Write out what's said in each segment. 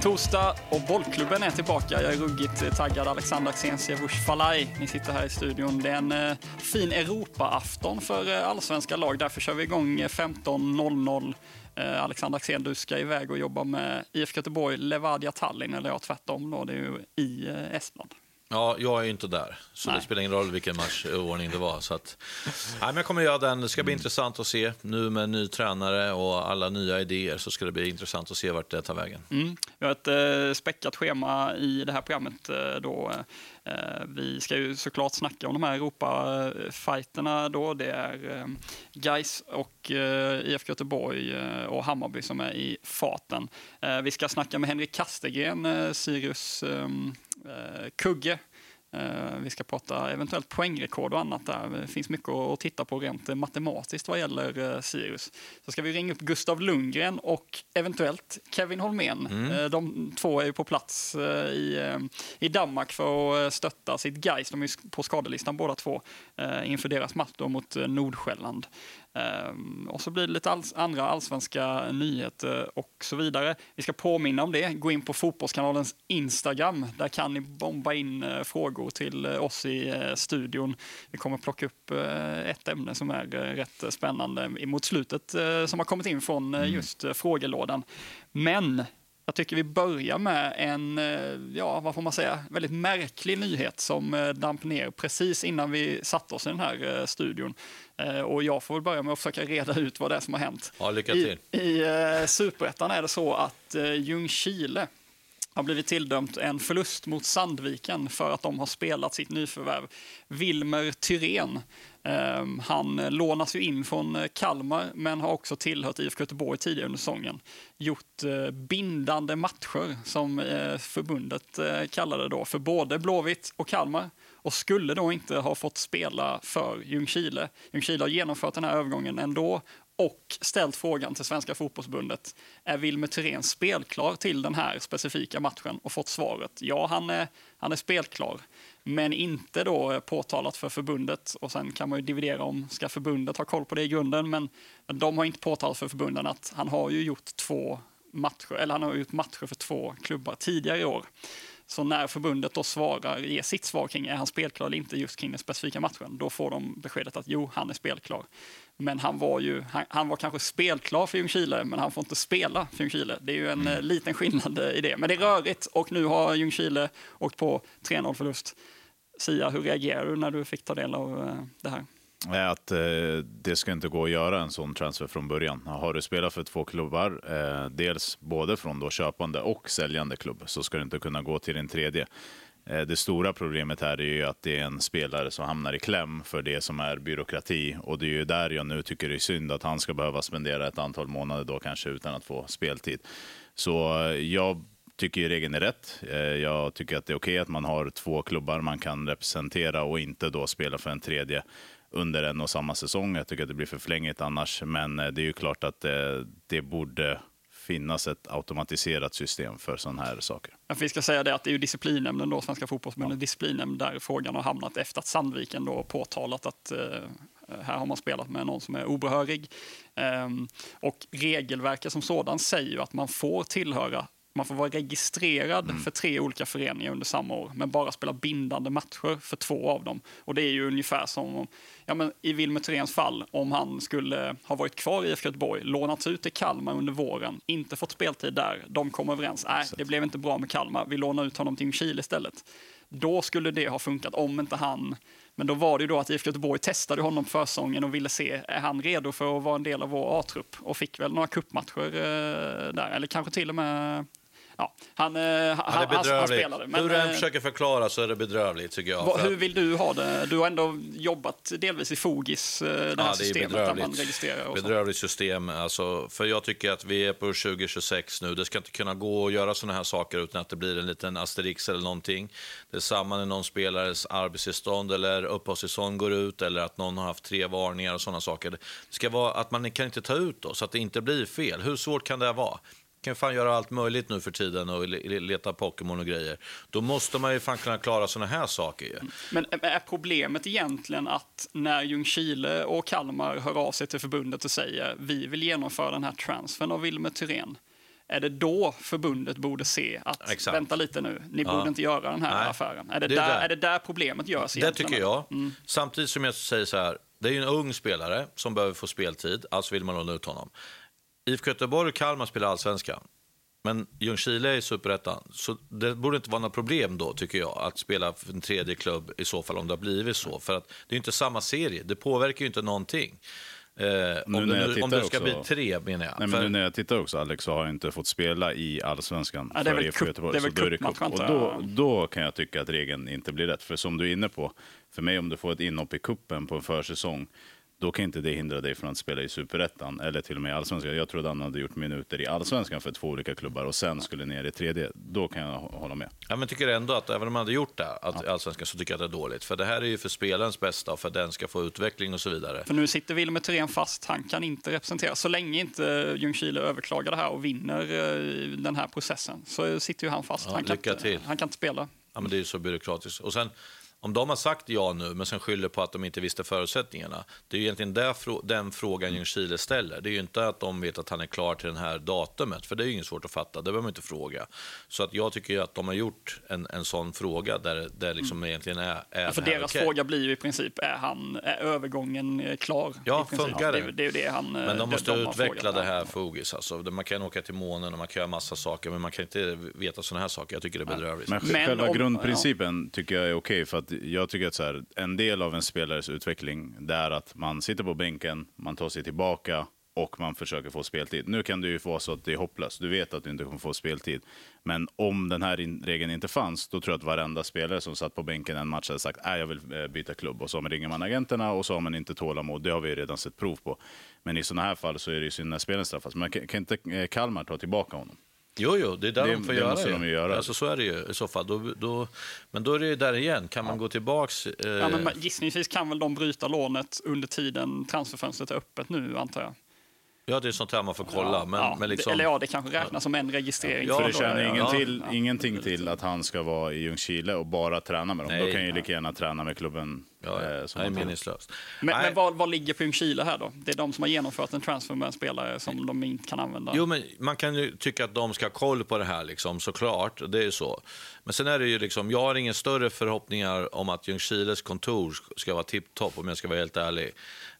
Torsdag och bollklubben är tillbaka. Jag är ruggigt taggad. Alexander Axén, Siavush Falai. Ni sitter här i studion. Det är en fin Europa-afton för allsvenska lag. Därför kör vi igång 15.00. Alexander Axén, du ska iväg och jobba med IFK Göteborg, Levadia Tallinn, eller jag tvärtom då. Det är ju i Estland. Ja, jag är ju inte där, så det spelar ingen roll vilken matchordning det var. Så att, men jag kommer göra den. Det ska bli intressant att se. Nu med ny tränare och alla nya idéer så ska det bli intressant att se vart det tar vägen. Vi har ett späckat schema i det här programmet då. Vi ska ju såklart snacka om de här Europa-fighterna då. Det är Gais och IFK Göteborg och Hammarby som är i farten. Vi ska snacka med Henrik Kastegren, Sirius kugge. Vi ska prata eventuellt poängrekord och annat där. Det finns mycket att titta på rent matematiskt vad gäller Sirius. Så ska vi ringa upp Gustav Lundgren och eventuellt Kevin Holmén. De två är ju på plats i Danmark för att stötta sitt Gais. De är på skadelistan båda två inför deras match då mot Nordsjälland. Och så blir det lite andra allsvenska nyheter och så vidare. Vi ska påminna om det. Gå in på Fotbollskanalens Instagram. Där kan ni bomba in frågor till oss i studion. Vi kommer plocka upp ett ämne som är rätt spännande mot slutet som har kommit in från just frågelådan. Men jag tycker vi börjar med en, vad får man säga, väldigt märklig nyhet som damp ner precis innan vi satte oss i den här studion. Och jag får väl börja med att försöka reda ut vad det är som har hänt. Ja, lycka till. I Superettan är det så att Ljungskile har blivit tildömt en förlust mot Sandviken för att de har spelat sitt nyförvärv Wilmer Thyrén. Han lånas ju in från Kalmar men har också tillhört IFK Göteborg tidigare under säsongen. Gjort bindande matcher som förbundet kallade det då för både Blåvitt och Kalmar och skulle då inte ha fått spela för Ljungskile. Ljungskile har genomfört den här övergången ändå och ställt frågan till Svenska fotbollsförbundet: är Wilmer Thyrén spelklar till den här specifika matchen? Och fått svaret: ja, han är spelklar, men inte då påtalat för förbundet. Och sen kan man ju dividera om, ska förbundet ha koll på det i grunden? Men de har inte påtalat för förbunden att han har ju gjort han har gjort matcher för 2 klubbar tidigare i år. Så när förbundet då ger sitt svar kring är han spelklar eller inte just kring den specifika matchen, då får de beskedet att jo, han är spelklar. Men han var kanske spelklar för Ljungskile, men han får inte spela för Ljungskile. Det är ju en liten skillnad i det. Men det är rörigt och nu har Ljungskile åkt på 3-0 förlust. Sia, hur reagerar du när du fick ta del av det här? Att det ska inte gå att göra en sån transfer från början. Har du spelat för 2 klubbar, dels både från då köpande och säljande klubb, så ska du inte kunna gå till en tredje. Det stora problemet här är ju att det är en spelare som hamnar i kläm för det som är byråkrati, och det är ju där jag nu tycker det är synd att han ska behöva spendera ett antal månader då kanske utan att få speltid. Så jag tycker ju regeln är rätt. Jag tycker att det är okej att man har 2 klubbar man kan representera och inte då spela för en tredje under en och samma säsong. Jag tycker att det blir för flängigt annars, men det är ju klart att det borde finnas ett automatiserat system för sådana här saker. Vi ska säga det att det är ju disciplinnämnden då, Svenska fotbollsförbundet disciplinnämnd, där frågan har hamnat efter att Sandviken då påtalat att här har man spelat med någon som är obehörig. Och regelverket som sådan säger ju att man får vara registrerad för 3 olika föreningar under samma år, men bara spela bindande matcher för 2 av dem. Och det är ju ungefär som i Wilmer Thyréns fall, om han skulle ha varit kvar i IFK Göteborg, lånats ut till Kalmar under våren, inte fått speltid där, de kom överens, det blev inte bra med Kalmar, vi lånar ut honom till Chile istället. Då skulle det ha funkat om inte han. Men då var det ju då att IFK Göteborg testade honom för säsongen och ville se, är han redo för att vara en del av vår A-trupp? Och fick väl några cupmatcher där, eller kanske till och med. Ja, han spelade. Men, hur du försöker förklara så är det bedrövligt, tycker jag. Hur vill du ha det? Du har ändå jobbat delvis i Fogis, det här systemet där man registrerar. Och bedrövligt system. Alltså, för jag tycker att vi är på 2026 nu. Det ska inte kunna gå att göra såna här saker utan att det blir en liten asterix eller någonting. Det är samma när någon spelares arbetstillstånd eller uppehållstillstånd går ut, eller att någon har haft 3 varningar och sådana saker. Det ska vara att man kan inte ta ut då, så att det inte blir fel. Hur svårt kan det vara? Kan fan göra allt möjligt nu för tiden och leta Pokémon och grejer. Då måste man ju fan kunna klara såna här saker ju. Men är problemet egentligen att när Ljungskile och Kalmar hör av sig till förbundet och säger vi vill genomföra den här transfern av Wilmer Thyrén, är det då förbundet borde se att vänta lite nu, ni borde inte göra den här affären? Är det där problemet görs egentligen? Det tycker jag. Samtidigt som jag säger så här, det är ju en ung spelare som behöver få speltid, alltså vill man låna ut honom. IFK Göteborg och Kalmar spelar allsvenskan. Men Ljungskile är i Superettan, så det borde inte vara något problem då, tycker jag, att spela för en tredje klubb i så fall, om det har blivit så. För att det är inte samma serie, det påverkar ju inte någonting. Om det ska bli 3, menar jag. Nej, men nu när jag tittar också, Alex, så har jag inte fått spela i allsvenskan det är för IFK Göteborg. Det är väl cupmatch, och då kan jag tycka att regeln inte blir rätt. För som du är inne på, för mig om du får ett inhopp i kuppen på en försäsong, då kan inte det hindra dig från att spela i Superettan eller till och med i allsvenskan. Jag trodde han hade gjort minuter i allsvenskan för 2 olika klubbar och sen skulle ner i tredje. Då kan jag hålla med. Ja, men tycker ändå att även om man hade gjort det allsvenskan, så tycker jag att det är dåligt. För det här är ju för spelarens bästa och för att den ska få utveckling och så vidare. För nu sitter Wilmer Thyrén fast. Han kan inte representera. Så länge inte Ljungskile överklagar det här och vinner den här processen, så sitter ju han fast. Ja, han kan inte spela. Ja, men det är ju så byråkratiskt. Och sen, om de har sagt ja nu, men sen skyller på att de inte visste förutsättningarna, det är ju egentligen den frågan Ljungskile ställer. Det är ju inte att de vet att han är klar till den här datumet, för det är ju inget svårt att fatta, det behöver man inte fråga. Så att jag tycker ju att de har gjort en sån fråga där liksom egentligen är för deras fråga blir ju i princip, är övergången klar? Ja, funkar det? Det är ju det han... Men de måste utveckla det här fogis. Alltså, man kan åka till månen och man kan göra massa saker, men man kan inte veta såna här saker. Jag tycker det är bedrövligt. Men själva grundprincipen tycker jag är okej, för att jag tycker att så här, en del av en spelares utveckling, det är att man sitter på bänken, man tar sig tillbaka och man försöker få speltid. Nu kan det ju få så att det är hopplöst. Du vet att du inte kommer få speltid. Men om den här regeln inte fanns, då tror jag att varenda spelare som satt på bänken en match hade sagt jag vill byta klubb. Och så ringer man agenterna och så har man inte tålamod. Det har vi redan sett prov på. Men i sådana här fall så är det ju synd när spelaren straffas. Men kan inte Kalmar ta tillbaka honom? Jo, det är där de får göra måste de göra. Alltså, så är det ju i så fall. Men då är det ju där igen. Kan man gå tillbaks? Men gissningsvis kan väl de bryta lånet under tiden transferfönstret är öppet nu, antar jag. Ja, det är sånt här man får kolla. Men liksom... Eller det kanske räknas som en registrering. För det känner ingenting till att han ska vara i Ljungskile och bara träna med dem. Då kan ju lika gärna träna med klubben. Det är meningslöst. Men vad ligger på Ljungskile här då? Det är de som har genomfört en transfer med en spelare som de inte kan använda. Jo, men man kan ju tycka att de ska ha koll på det här, liksom, såklart. Det är ju så. Men sen är det ju liksom, jag har ingen större förhoppningar om att Ljungskiles kontor ska vara tipptopp, om jag ska vara helt ärlig.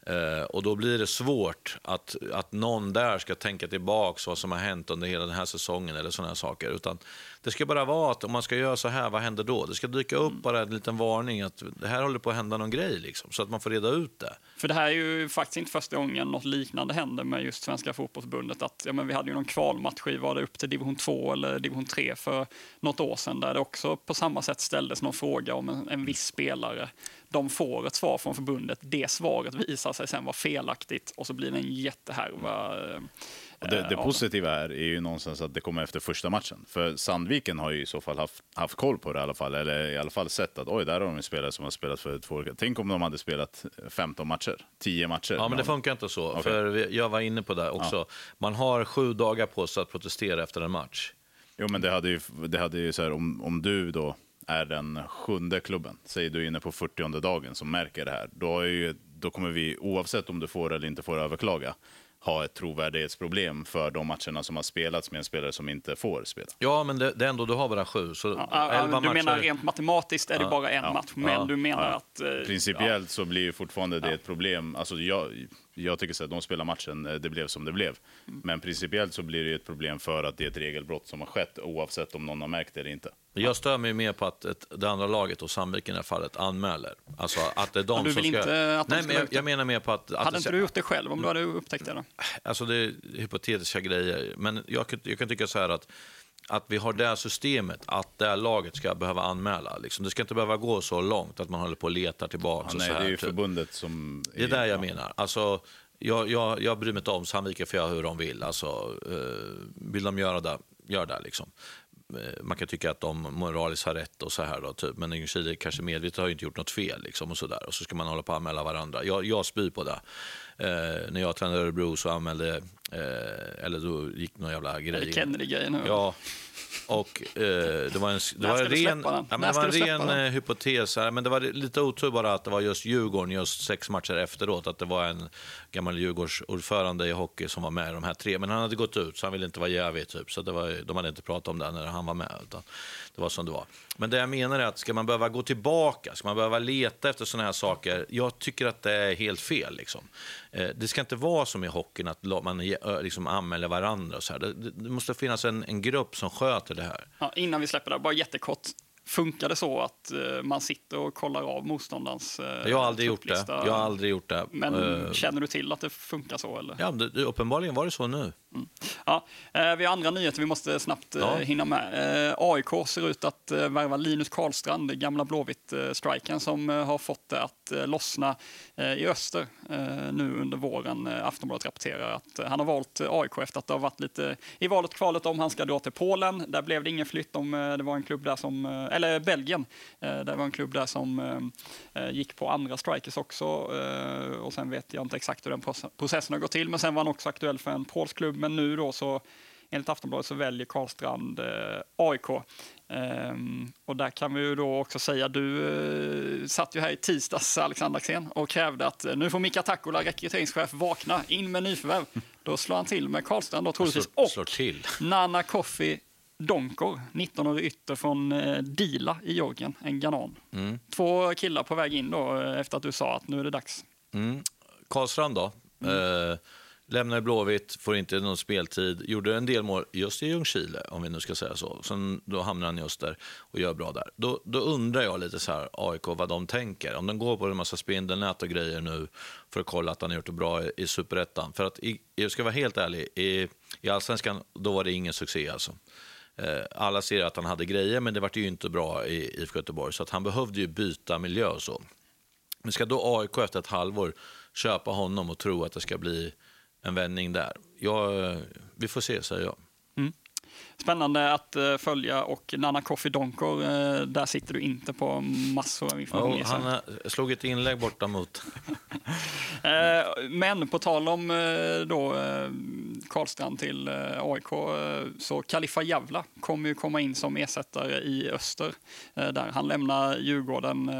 Och då blir det svårt att någon där ska tänka tillbaka vad som har hänt under hela den här säsongen eller sådana här saker. Utan det ska bara vara att om man ska göra så här, vad händer då? Det ska dyka upp bara en liten varning att det här håller på att hända någon grej, liksom, så att man får reda ut det. För det här är ju faktiskt inte första gången något liknande händer med just Svenska fotbollsförbundet. Att, vi hade ju någon kvalmatch i, var det upp till division 2 eller division 3 för något år sedan, där det också på samma sätt ställdes någon fråga om en viss spelare. De får ett svar från förbundet. Det svaret visar sig sen vara felaktigt och så blir det en jättehärva. Det positiva är ju någonstans att det kommer efter första matchen. För Sandviken har ju i så fall haft koll på det i alla fall. Eller i alla fall sett att där har de en spelare som har spelat för 2 år. Tänk om de hade spelat 15 matcher, 10 matcher. Ja, men det funkar inte så. Okay. För jag var inne på det också. Ja. Man har 7 dagar på sig att protestera efter en match. Jo, men det hade ju så här, om du då är den 7:e klubben, säger du inne på 40:e dagen som märker det här, då kommer vi, oavsett om du får eller inte får överklaga, ha ett trovärdighetsproblem för de matcherna som har spelats med en spelare som inte får spela. Ja, men det är ändå, du har bara 7. Så 11 du matcher. menar rent matematiskt är det bara en match, men du menar att... Principiellt så blir ju fortfarande det ett problem. Alltså jag tycker så att de spelar matchen, det blev som det blev. Men principiellt så blir det ett problem för att det är ett regelbrott som har skett, oavsett om någon har märkt det eller inte. Jag stör mig mer på att det andra laget och Sandviken i det här fallet anmäler. Alltså att det är de som ska... Nej, men jag menar mer på att... Hade inte du gjort det själv om du hade upptäckt det då? Alltså det är hypotetiska grejer. Men jag kan tycka så här att vi har det här systemet, att det här laget ska behöva anmäla. Liksom. Det ska inte behöva gå så långt att man håller på och letar tillbaka. Nej, så här, det är ju förbundet som... Det är där jag menar. Alltså, jag bryr mig inte om Sandviken för hur de vill. Alltså, vill de göra det, gör det liksom. Man kan tycka att de moraliskt har rätt och så här då, typ. Men Ljungskile kanske medvetet har ju inte gjort något fel liksom, och så där. Och så ska man hålla på att anmäla varandra. Jag spyr på det. När jag tränade Örebro så anmälde, eller då gick någon jävla grej. Eller Kennedy-grejen nu. Ja, och det var en ren hypotes här, men det var lite otur bara att det var just Djurgården just 6 matcher efteråt, att det var en gammal Djurgårdsordförande i hockey som var med i de här 3, men han hade gått ut så han ville inte vara jävig typ, så de hade inte pratat om det när han var med, utan det var som det var. Men det jag menar är att ska man behöva gå tillbaka, ska man behöva leta efter såna här saker, jag tycker att det är helt fel liksom. Det ska inte vara som i hockeyn att man liksom anmäler varandra och så här. Det måste finnas en grupp som sköter det här. Ja, innan vi släpper det, bara jättekort. Funkar det så att man sitter och kollar av motståndarens Jag har aldrig gjort det. Men känner du till att det funkar så? Eller? Ja, uppenbarligen var det så nu. Mm. Ja, vi har andra nyheter vi måste snabbt hinna med. AIK ser ut att värva Linus Karlstrand, gamla Blåvitt-strikern som har fått det att lossna i öster nu under våren. Aftonbladet rapporterar att han har valt AIK efter att det har varit lite i valet kvalet om han ska dra till Polen. Där blev det ingen flytt om det var en klubb där som, eller Belgien, det var en klubb där som gick på andra strikers också. Och sen vet jag inte exakt hur den processen har gått till, men sen var han också aktuell för en polsk klubb. Men nu då så, enligt Aftonbladet, så väljer Karlstrand AIK. Och där kan vi ju då också säga, du satt ju här i tisdags, Alexander Axén, och krävde att nu får Mika Takula, rekryteringschef, vakna in med nyförvärv. Då slår han till med Karlstrand då, troligtvis. Och Nana Kofi Donkor, 19-årig ytter från Dila i Georgien, en ghanan. 2 killar på väg in då efter att du sa att nu är det dags. Karlstrand då? Lämnar Blåvitt, får inte någon speltid, gjorde en del mål just i Ljungskile, om vi nu ska säga så. Sen då hamnar han just där och gör bra där. Då undrar jag lite så här, AIK, vad de tänker. Om de går på en massa spindelnät och grejer nu för att kolla att han har gjort det bra i Superettan. För att, jag ska vara helt ärlig, i Allsvenskan, då var det ingen succé alltså. Alla ser att han hade grejer, men det var ju inte bra i IFK Göteborg. Så att han behövde ju byta miljö och så. Men ska då AIK efter ett halvår köpa honom och tro att det ska bli en vändning där? Vi får se, säger jag. Spännande att följa. Och Nana Kofi Donkor, där sitter du inte på massor av information. Han slog ett inlägg borta mot. Men på tal om då Karlstrand till AIK, så Khalifa Javla kommer ju komma in som ersättare i öster. Där han lämnar Djurgården.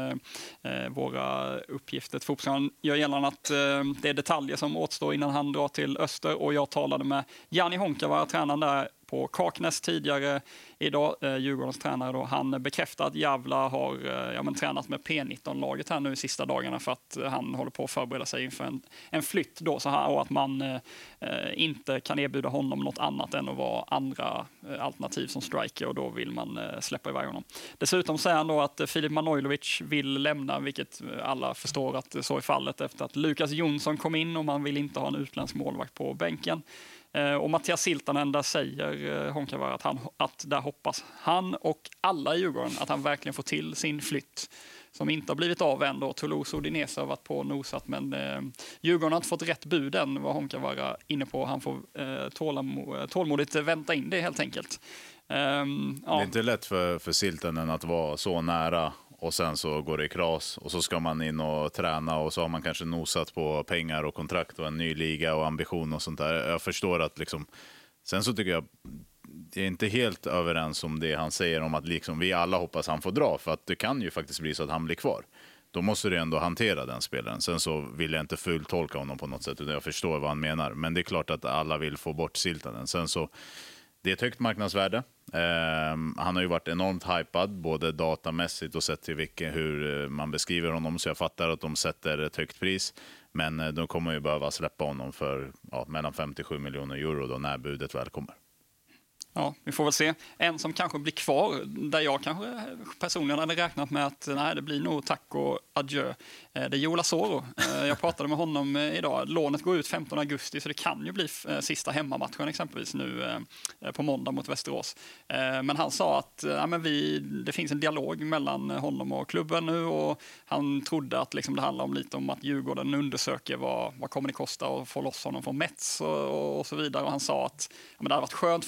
Våra uppgifter till Fotbollskanalen gör gällande att det är detaljer som återstår innan han drar till öster. Och jag talade med Jani Honkava, tränaren där på Kaknäs tidigare idag, Djurgårdens tränare då. Han bekräftar att Javla har tränat med P19-laget här nu i sista dagarna för att han håller på att förbereda sig inför en flytt då, så här, och att man inte kan erbjuda honom något annat än att vara andra alternativ som striker, och då vill man släppa iväg honom. Dessutom säger han då att Filip Manojlovic vill lämna, vilket alla förstår att så är fallet efter att Lukas Jonsson kom in, och man vill inte ha en utländsk målvakt på bänken. Och Mattias Siltanen, där säger Honkava att där hoppas han och alla i Djurgården att han verkligen får till sin flytt, som inte har blivit av än då. Toulouse och Udinese har varit på nosat, men Djurgården har inte fått rätt bud än, vad Honkava var inne på. Han får tålmodigt vänta in det helt enkelt. Det är inte lätt för Siltanen att vara så nära och sen så går det i kras och så ska man in och träna och så har man kanske nosat på pengar och kontrakt och en ny liga och ambition och sånt där. Jag förstår att liksom, sen så tycker jag det är inte helt överens om det han säger om att liksom vi alla hoppas han får dra, för att det kan ju faktiskt bli så att han blir kvar. Då måste du ändå hantera den spelaren. Sen så vill jag inte fulltolka honom på något sätt, utan jag förstår vad han menar. Men det är klart att alla vill få bort Siltanen. Sen så det är ett högt marknadsvärde. Han har ju varit enormt hypad, både datamässigt och sett till hur man beskriver honom. Så jag fattar att de sätter ett högt pris. Men de kommer ju behöva släppa honom för mellan 57 miljoner euro då, när budet väl kommer. Ja, vi får väl se. En som kanske blir kvar, där jag kanske personligen hade räknat med att nej, det blir nog tack och adjö. Det är Joel Asoro. Jag pratade med honom idag. Lånet går ut 15 augusti, så det kan ju bli sista hemmamatchen exempelvis nu på måndag mot Västerås. Men han sa att det finns en dialog mellan honom och klubben nu, och han trodde att liksom det handlar om lite om att Djurgården undersöker vad kommer det kosta att få loss honom från Mets och så vidare. Och han sa att det hade varit skönt för honom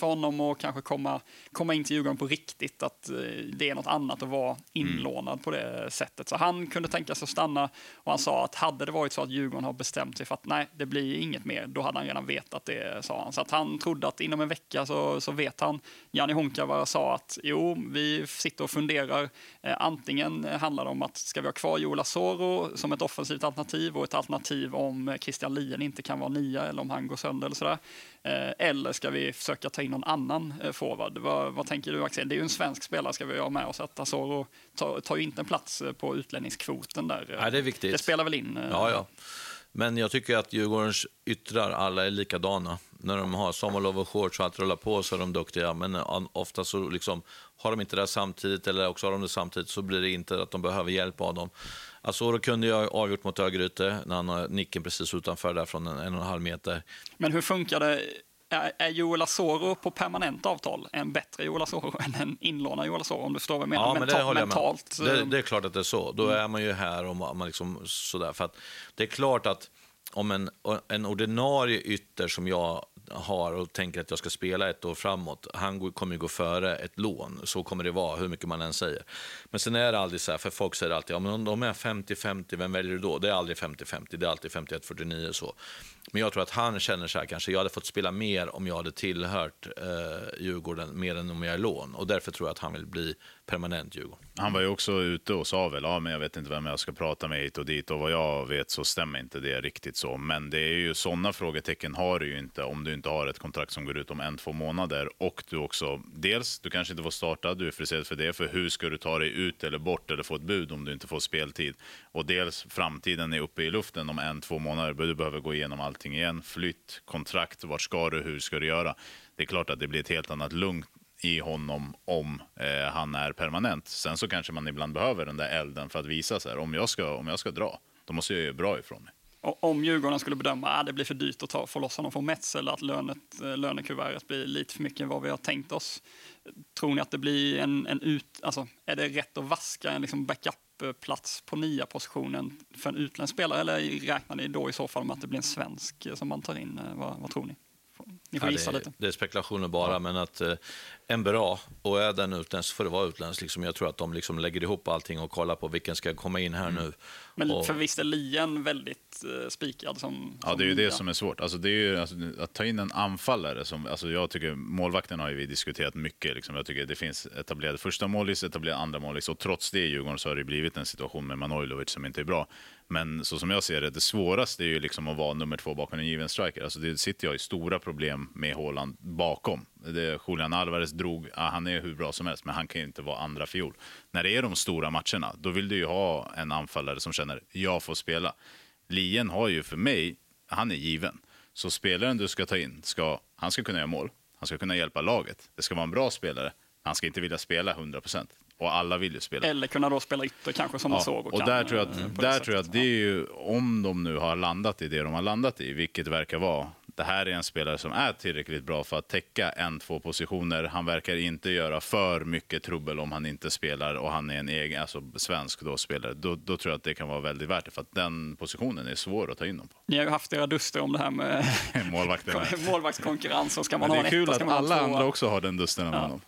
och kanske komma in till Djurgården på riktigt, att det är något annat att vara inlånad på det sättet. Så han kunde tänka sig att stanna, och han sa att hade det varit så att Djurgården har bestämt sig för att nej, det blir inget mer, då hade han redan vetat det, sa han. Så att han trodde att inom en vecka så vet han. Jani Honkavara sa att jo, vi sitter och funderar. Antingen handlar det om att ska vi ha kvar Joel Asoro som ett offensivt alternativ, och ett alternativ om Christian Lien inte kan vara nia eller om han går sönder eller sådär. Eller ska vi försöka ta in någon annan forward? Vad tänker du, Axel? Det är ju en svensk spelare, ska vi ha med oss, att Asoro tar ju inte en plats på utlänningskvoten där. Nej, det är viktigt. Det spelar väl in? Ja. Men jag tycker att Djurgårdens yttrar alla är likadana. När de har Samuel och Shorts och allt rullar på så är de duktiga. Men ofta så liksom, har de inte det samtidigt, eller också har de det samtidigt, så blir det inte att de behöver hjälp av dem. Asoro kunde jag avgjort mot Örgryte när han har nicken precis utanför där från 1,5 meter. Men hur funkar det? Är Joel Asoro på permanent avtal en bättre Joel Asoro än en inlånad Joel Asoro, om du förstår vad jag menar? Ja, men det håller jag mentalt. med. Det är klart att det är så. Då är man ju här och man liksom sådär. För att det är klart att om en ordinarie ytter som jag har och tänker att jag ska spela ett år framåt, han kommer ju gå före ett lån. Så kommer det vara, hur mycket man än säger. Men sen är det aldrig så här, för folk säger alltid, ja, men om de är 50-50, vem väljer du då? Det är aldrig 50-50, det är alltid 51-49 så. Men jag tror att han känner så här, kanske jag hade fått spela mer om jag hade tillhört Djurgården mer än om jag är lån. Och därför tror jag att han vill bli permanent Djurgården. Han var ju också ute och sa väl, men jag vet inte vem jag ska prata med hit och dit, och vad jag vet så stämmer inte det riktigt så. Men det är ju sådana frågetecken har du ju inte om du inte har ett kontrakt som går ut om 1-2 månader, och du också, dels, du kanske inte får starta, du är frustrerad för det, för hur ska du ta dig ut eller bort eller få ett bud om du inte får speltid? Och dels, framtiden är uppe i luften om 1-2 månader, du behöver gå igenom allting igen, flytt, kontrakt, vart ska du, hur ska du göra? Det är klart att det blir ett helt annat lugn i honom om han är permanent. Sen så kanske man ibland behöver den där elden för att visa sig. Om jag ska dra, då måste jag göra bra ifrån mig. Och om Djurgården skulle bedöma att det blir för dyrt att få loss honom från Mets, eller att lönekuvertet blir lite för mycket än vad vi har tänkt oss, tror ni att det blir alltså, är det rätt att vaska en liksom backup-plats på 9-positionen för en utländsk spelare, eller räknar ni då i så fall med att det blir en svensk som man tar in? Vad tror ni? Ni får gissa lite. Det är spekulationer bara, men att en bra, och är den utländsk får det vara utländsk. Liksom, jag tror att de liksom lägger ihop allting och kollar på vilken ska komma in här nu. Men för visst är Lien väldigt spikad som det är ju det som är svårt. Alltså, det är ju, att ta in en anfallare som, alltså, jag tycker målvakten har ju vi diskuterat mycket. Liksom. Jag tycker det finns etablerade första målis, etablerade andra målis, och trots det i Djurgården så har det blivit en situation med Manojlovic som inte är bra. Men så som jag ser det svåraste är ju liksom att vara nummer 2 bakom en given striker. Alltså det sitter jag i stora problem med Haaland bakom. Julian Alvarez han är hur bra som helst, men han kan ju inte vara andra fiol. När det är de stora matcherna, då vill du ju ha en anfallare som känner, jag får spela. Lien har ju för mig, han är given. Så spelaren du ska ta in, han ska kunna göra mål. Han ska kunna hjälpa laget. Det ska vara en bra spelare. Han ska inte vilja spela 100%. Och alla vill ju spela. Eller kunna då spela ytter kanske som man såg. Och där tror jag att det är ju, om de nu har landat i det de har landat i, vilket verkar vara, det här är en spelare som är tillräckligt bra för att täcka 1-2 positioner. Han verkar inte göra för mycket trubbel om han inte spelar, och han är en egen, alltså svensk då spelare. Då tror jag att det kan vara väldigt värt det, för att den positionen är svår att ta in dem på. Ni har ju haft era duster om det här med målvaktskonkurrens, och ska man ha en etta, ska man ha en tvåa. Det är kul att alla andra också har den dusten om honom.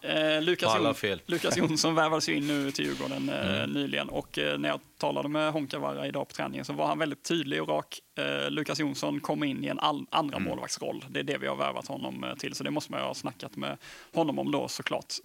Lukas Jonsson värvades in nu till Djurgården nyligen, och när jag talade med Honkavara idag på träningen så var han väldigt tydlig och rak. Lukas Jonsson kom in i en andra målvaktsroll. Det är det vi har värvat honom till, så det måste man ju ha snackat med honom om då såklart.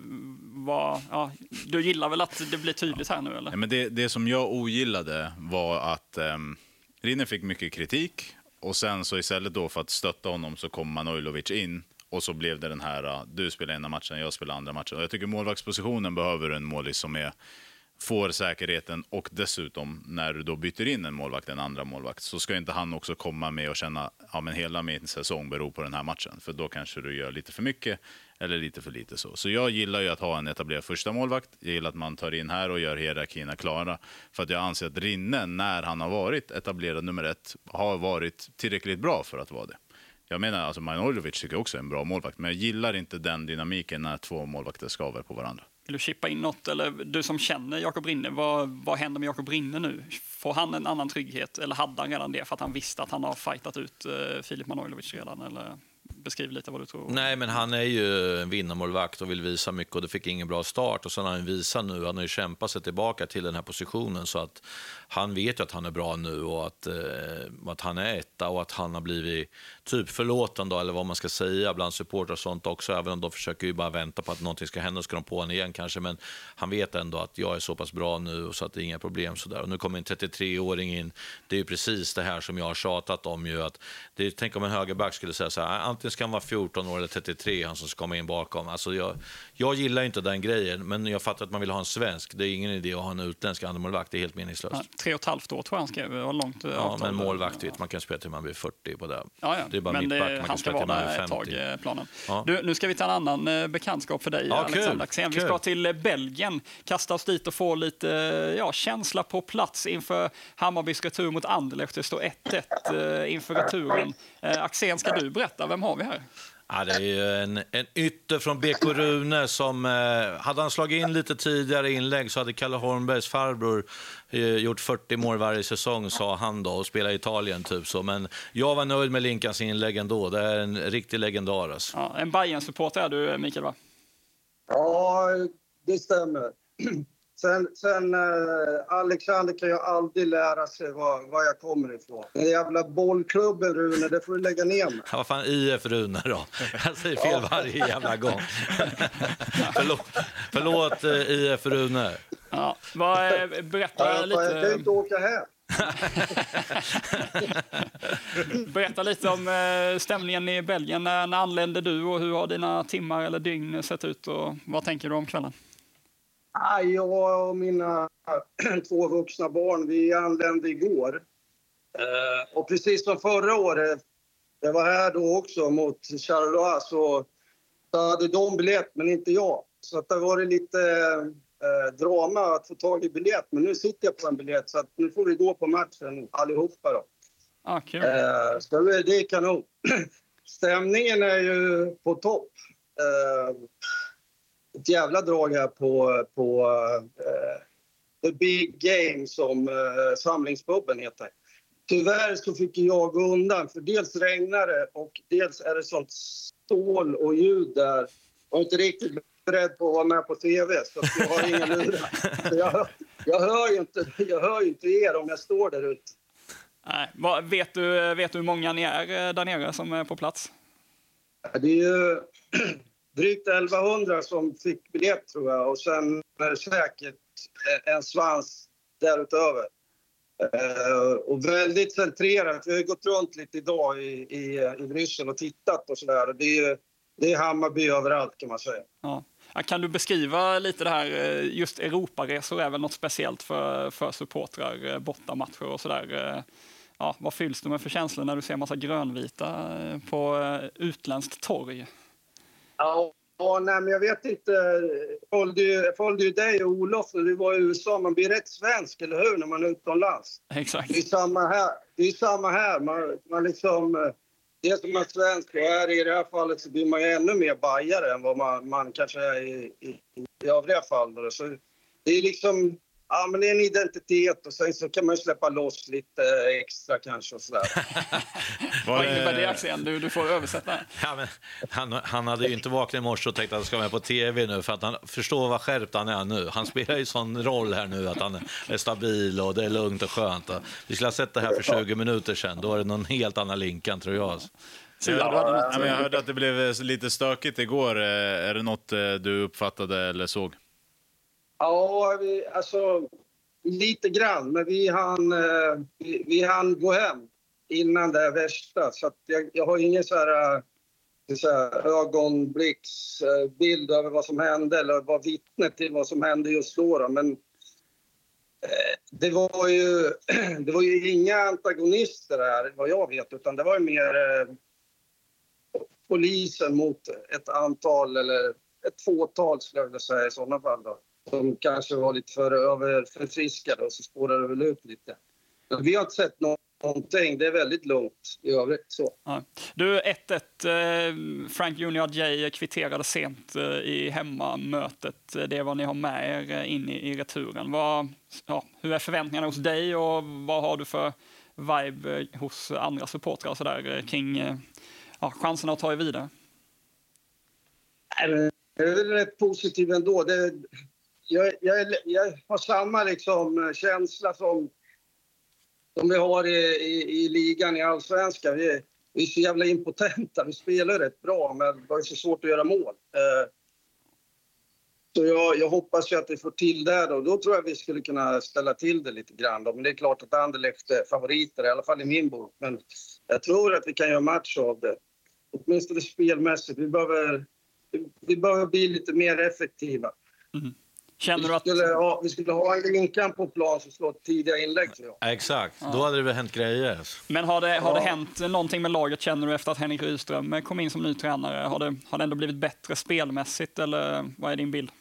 Du gillar väl att det blir tydligt här nu, eller? Ja, men det som jag ogillade var att Rinne fick mycket kritik, och sen så istället då för att stötta honom så kom Manojlovic in. Och så blev det den här, du spelar ena matchen, jag spelar andra matchen. Och jag tycker målvaktspositionen behöver en målis som får säkerheten, och dessutom när du då byter in en målvakt, en andra målvakt, så ska inte han också komma med och känna, men hela min säsong beror på den här matchen. För då kanske du gör lite för mycket eller lite för lite så. Så jag gillar ju att ha en etablerad första målvakt. Jag gillar att man tar in här och gör hierarkierna klara. För att jag anser att Rinne, när han har varit etablerad nummer 1, har varit tillräckligt bra för att vara det. Jag menar, alltså Manojlovic tycker jag också är en bra målvakt, men jag gillar inte den dynamiken när 2 målvakter skaver på varandra. Vill du chippa in något, eller du som känner Jakob Rinne, vad händer med Jakob Rinne nu? Får han en annan trygghet, eller hade han redan det för att han visste att han har fightat ut Filip Manojlovic redan, eller beskriv lite vad du tror. Nej, men han är ju en vinnarmålvakt och vill visa mycket och det fick ingen bra start. Och sen har han visat nu, han har ju kämpat sig tillbaka till den här positionen så att han vet ju att han är bra nu och att han är etta och att han har blivit typ förlåten då, eller vad man ska säga bland supportrar och sånt också, även om de försöker ju bara vänta på att någonting ska hända och ska de på honom igen kanske, men han vet ändå att jag är så pass bra nu och så att det är inga problem sådär. Och nu kommer en 33-åring in, det är ju precis det här som jag har tjatat om ju, att tänk om en högerback skulle säga så här, antingen ska han vara 14 år eller 33, han som ska komma in bakom. Alltså jag gillar inte den grejen, men jag fattar att man vill ha en svensk. Det är ingen idé att ha en utländsk andremålvakt, det är helt meningslöst. 3,5 år tror jag han skrev, var långt ja, men målvakt vet man kan spela till man blir 40 på det. Ja. Det är bara men mittback, man kan spela till man blir 50. Tag, planen. Ja. Du, nu ska vi ta en annan bekantskap för dig, Alexander Axén. Vi ska till Belgien, kasta oss dit och få lite känsla på plats inför Hammarbys retur mot Anderlecht. Det står 1-1 inför returen. Axén, ska du berätta, vem har vi här? Ja, det är ju en ytter från BK Rune som, hade han slagit in lite tidigare inlägg så hade Kalle Holmbergs farbror gjort 40 mål varje säsong, sa han då, och spelade i Italien typ så. Men jag var nöjd med Linkans inlägg ändå. Det är en riktig legendar alltså. Ja, en Bayern-supporter är du, Mikael, va? Ja, det stämmer. Sen Alexander kan ju aldrig lära sig var jag kommer ifrån. Den jävla bollklubben, Rune, det får du lägga ner med. Ja, vad fan, IF Rune då? Jag säger fel varje jävla gång. Förlåt IF Rune. Ja, berätta lite. Jag kan ju inte åka hem. Berätta lite om stämningen i Belgien. När anlände du och hur har dina timmar eller dygn sett ut och vad tänker du om kvällen? Jag och mina 2 vuxna barn, vi anlände igår. Och precis som förra året, jag var här då också mot Charleroi, så hade de biljett men inte jag. Så att det var lite drama att få tag i biljett. Men nu sitter jag på en biljett så att nu får vi gå på matchen allihopa då. Kul. Så det är kanon. Stämningen är ju på topp. Ett jävla drag här på The Big Game som samlingspubben heter. Tyvärr så fick jag gå undan för dels regnar det och dels är det sånt stål och ljud där. Jag var inte riktigt beredd på att vara med på tv så att jag har inga lurar. Jag hör ju inte er om jag står där ute. Nej, vet du hur många ni är där nere som är på plats? Det är ju drygt 1100 som fick biljett tror jag och sen är det säkert en svans därutöver. Och väldigt centrerat. Vi har ju gått runt lite idag i Bryssel och tittat och sådär. Det är Hammarby överallt kan man säga. Ja. Kan du beskriva lite det här, just Europaresor är väl något speciellt för supportrar, bortamatcher och sådär. Ja, vad fylls du med för känslor när du ser massa grönvita på utländskt torg? Ja, nej, men jag vet inte. Jag följde ju dig och Olof när du var i USA. Man blir rätt svensk, eller hur, när man är utomlands? Exakt. Det är samma här. Man liksom, det är som en svensk och här i det här fallet så blir man ju ännu mer bajare än vad man kanske är i övriga fall. Så det är liksom, ja, men det är en identitet och sen så kan man släppa loss lite extra kanske och sådär. Vad innebär det, Axén? Du får översätta. Ja, men han hade ju inte vaknat i morse och tänkt att han ska med på tv nu för att han förstår vad skärpt han är nu. Han spelar ju sån roll här nu att han är stabil och det är lugnt och skönt. Vi skulle ha sett det här för 20 minuter sedan. Då är det någon helt annan Linkan tror jag. Jag hörde att det blev lite stökigt igår. Är det något du uppfattade eller såg? Ja, alltså lite grann. Men vi hann gå hem innan det värsta. Så att jag har ingen så här ögonblicksbild över vad som hände eller var vittne till vad som hände just då. Men det var ju inga antagonister här, vad jag vet. Utan det var ju mer polisen mot ett antal eller ett fåtal skulle jag vilja säga i sådana fall då. Som kanske var lite förfriskade och så spårade det väl ut lite. Men vi har inte sett någonting, det är väldigt lugnt i övrigt så. Ja. Du, 1-1, Frank Junior Jay kvitterade sent i hemmamötet. Det är vad ni har med er in i returen. Hur är förväntningarna hos dig och vad har du för vibe hos andra supportrar så där, kring chanserna att ta er vidare? Det är rätt positivt ändå. Jag har samma liksom känsla som vi har i ligan i Allsvenskan. Vi är så jävla impotenta. Vi spelar rätt bra, men det är så svårt att göra mål. Så jag hoppas ju att vi får till det då. Då tror jag vi skulle kunna ställa till det lite grann då. Men det är klart att Anderlecht är favoriter, i alla fall i min bok. Men jag tror att vi kan göra match av det. Åtminstone spelmässigt. Vi behöver bli lite mer effektiva. Mm. Känner du att... Vi skulle ha en Linkan på plan som slår tidiga inlägg, tror jag. Exakt, då hade det väl hänt grejer. Men har det hänt någonting med laget, känner du, efter att Henrik Rydström kom in som ny tränare? Har det ändå blivit bättre spelmässigt, eller vad är din bild?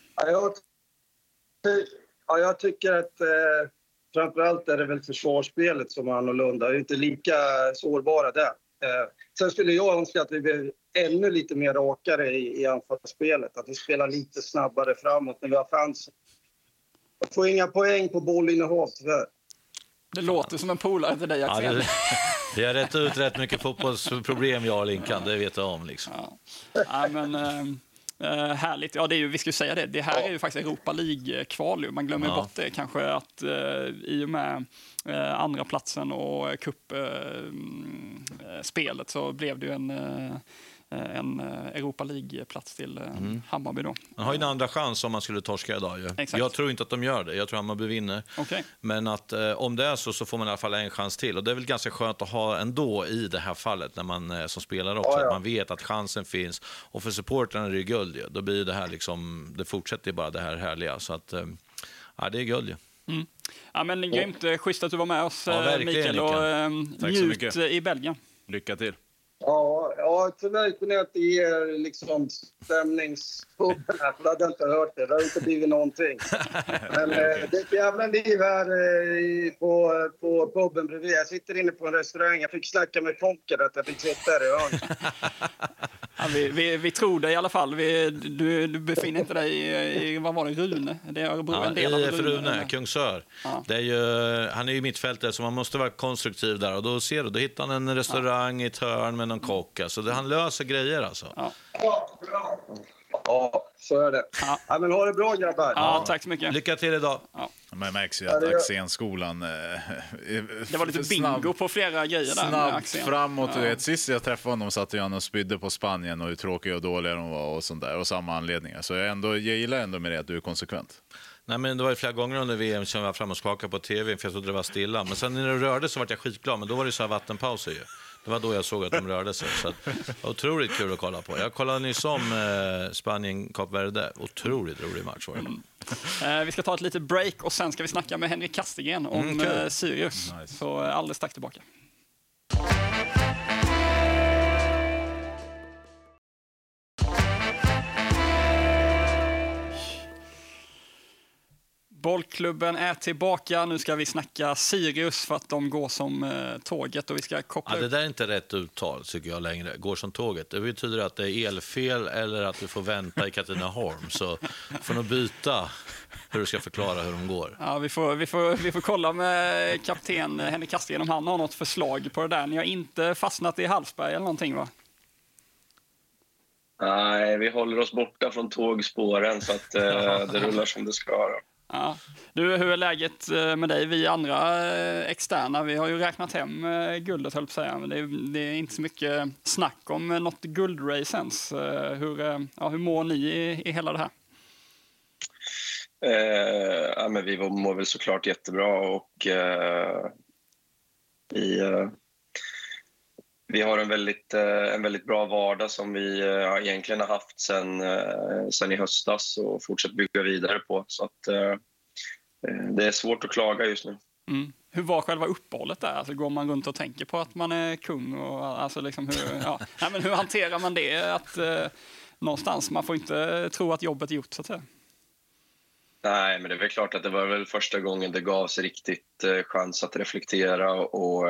Jag tycker att framförallt är det väl försvarsspelet som är annorlunda. Vi är inte lika sårbara där. Sen skulle jag önska att vi blir ännu lite mer rakare i anfallsspelet. Att vi spelar lite snabbare framåt när vi har chansen. Jag får inga poäng på bollinnehav, tyvärr. Det låter som en polare till dig, Axel. Vi har rätt ut rätt mycket fotbollsproblem, jag och Linkan. Det vet jag om, liksom. Ja, men... härligt. Ja, det är ju, vi skulle säga det. Det här är ju faktiskt Europa League-kval. Man glömmer bort det kanske, att i och med andra platsen och cupspelet så blev det ju en Europa League-plats till Hammarby då. Man har ju en andra chans om man skulle torska idag. Jag tror inte att de gör det. Jag tror att Hammarby vinner. Okay. Men att om det är så får man i alla fall en chans till. Och det är väl ganska skönt att ha ändå i det här fallet när man som spelare också. Att man vet att chansen finns. Och för supportrarna är det guld. Ja. Då blir det här liksom, det fortsätter bara det här härliga. Så att det är guld. Ja. Mm. Ja, men grymt. Schysst att du var med oss, Mikael. Och njut i Belgien. Lycka till. Ja, tyvärr kunde jag inte ge liksom stämningspubben här, för jag hade inte hört det. Det har inte blivit någonting. Men det är ett jävla liv här på pubben bredvid. Jag sitter inne på en restaurang. Jag fick snacka med kocken att jag fick sitta där i hörnet. Ja, vi tror det i alla fall. Du befinner inte dig i vad var det, Rune? Det är en del av Rune, Kungsör. Ja. Det är ju, han är ju mittfältare, så man måste vara konstruktiv där. Och då hittar han en restaurang i ett hörn med någon kock. Så han löser grejer alltså. Ja, så är det. Ja, men ha det bra, grabbar. Ja, tack så mycket. Lycka till idag. Ja. Man märks ju att Axén-skolan det var lite bingo på flera grejer där. Snabbt framåt. Sist jag träffade honom satt jag och spydde på Spanien och hur tråkiga och dåliga de var och sånt där. Och samma anledningar. Så jag gillar ändå med det att du är konsekvent. Nej, men det var ju flera gånger under VM som jag var fram och skakade på tv för jag trodde det var stilla. Men sen när det rörde så var jag skitglad. Men då var det så här vattenpauser ju. Det var då jag såg att de rörde sig. Så det var otroligt kul att kolla på. Jag kollade nyss om Spanien-Kap Verde. Otroligt rolig match var det. Vi ska ta ett litet break och sen ska vi snacka med Henrik Kastegren om Sirius. Nice. Så alldeles strax tillbaka. Bollklubben är tillbaka. Nu ska vi snacka Sirius för att de går som tåget och vi ska koppla det där är inte rätt uttal tycker jag längre. Går som tåget. Det betyder att det är elfel eller att du får vänta i Katrineholm. Så får nog byta hur du ska förklara hur de går. Ja, vi får kolla med kapten Henrik Kastegren om han har något förslag på det där. Ni har inte fastnat i Hallsberg eller någonting, va? Nej, vi håller oss borta från tågspåren så att det rullar som det ska. Ja. Du, hur är läget med dig? Vi andra externa, vi har ju räknat hem guldet, höll på att säga. Men det är inte så mycket snack om något guldrace ens. Hur mår ni i hela det här? Men vi mår väl såklart jättebra och vi har en väldigt bra vardag som vi egentligen har haft sen i höstas och fortsätter bygga vidare på. Så att det är svårt att klaga just nu. Mm. Hur var själva uppehållet där? Alltså, går man runt och tänker på att man är kung? Och, alltså, liksom, hur hanterar man det? Att, någonstans, man får inte tro att jobbet är gjort, så att säga. Nej, men det är väl klart att det var väl första gången det gavs riktigt chans att reflektera och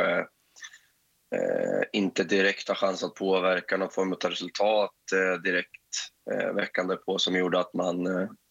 inte direkt ha chans att påverka någon form av resultat direkt veckande på, som gjorde att man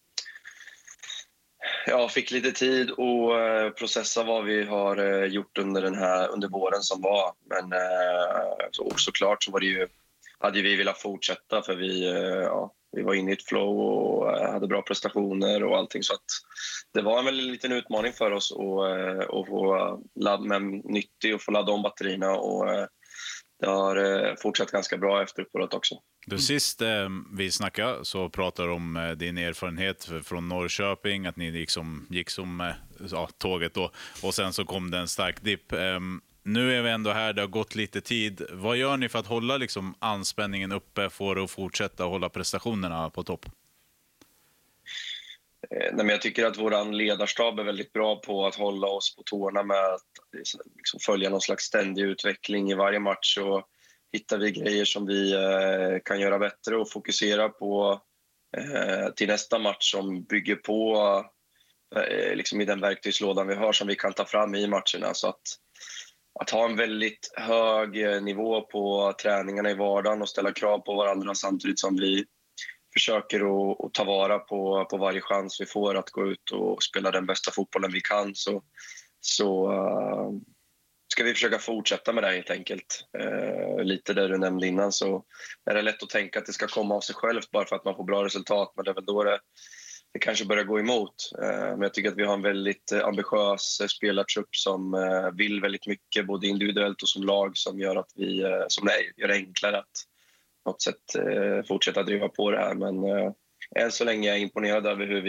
fick lite tid och processa vad vi har gjort under våren som var. Men såklart så var det ju hade vi velat fortsätta för vi var inne i ett flow och hade bra prestationer och allting. Så att det var en väldigt liten utmaning för oss att få ladda med nyttig och få ladda om batterierna. Och det har fortsatt ganska bra efter uppehållet också. Sist vi snackade så pratade du om din erfarenhet från Norrköping, att ni gick som tåget då, och sen så kom det en stark dipp. Nu är vi ändå här, det har gått lite tid. Vad gör ni för att hålla anspänningen uppe, för att fortsätta hålla prestationerna på topp? Nej, men jag tycker att vår ledarstab är väldigt bra på att hålla oss på tårna med att följa någon slags ständig utveckling i varje match, och hittar vi grejer som vi kan göra bättre och fokusera på till nästa match som bygger på i den verktygslådan vi har som vi kan ta fram i matcherna. Så att ha en väldigt hög nivå på träningarna i vardagen och ställa krav på varandra samtidigt som vi försöker att ta vara på varje chans vi får att gå ut och spela den bästa fotbollen vi kan, så ska vi försöka fortsätta med det helt enkelt. Lite där du nämnde innan, så är det lätt att tänka att det ska komma av sig självt bara för att man får bra resultat, men det är väl då det kanske börjar gå emot. Men jag tycker att vi har en väldigt ambitiös spelartrupp som vill väldigt mycket, både individuellt och som lag, som gör att gör det enklare att på något sätt fortsätta driva på det här. Men än så länge är jag imponerad över hur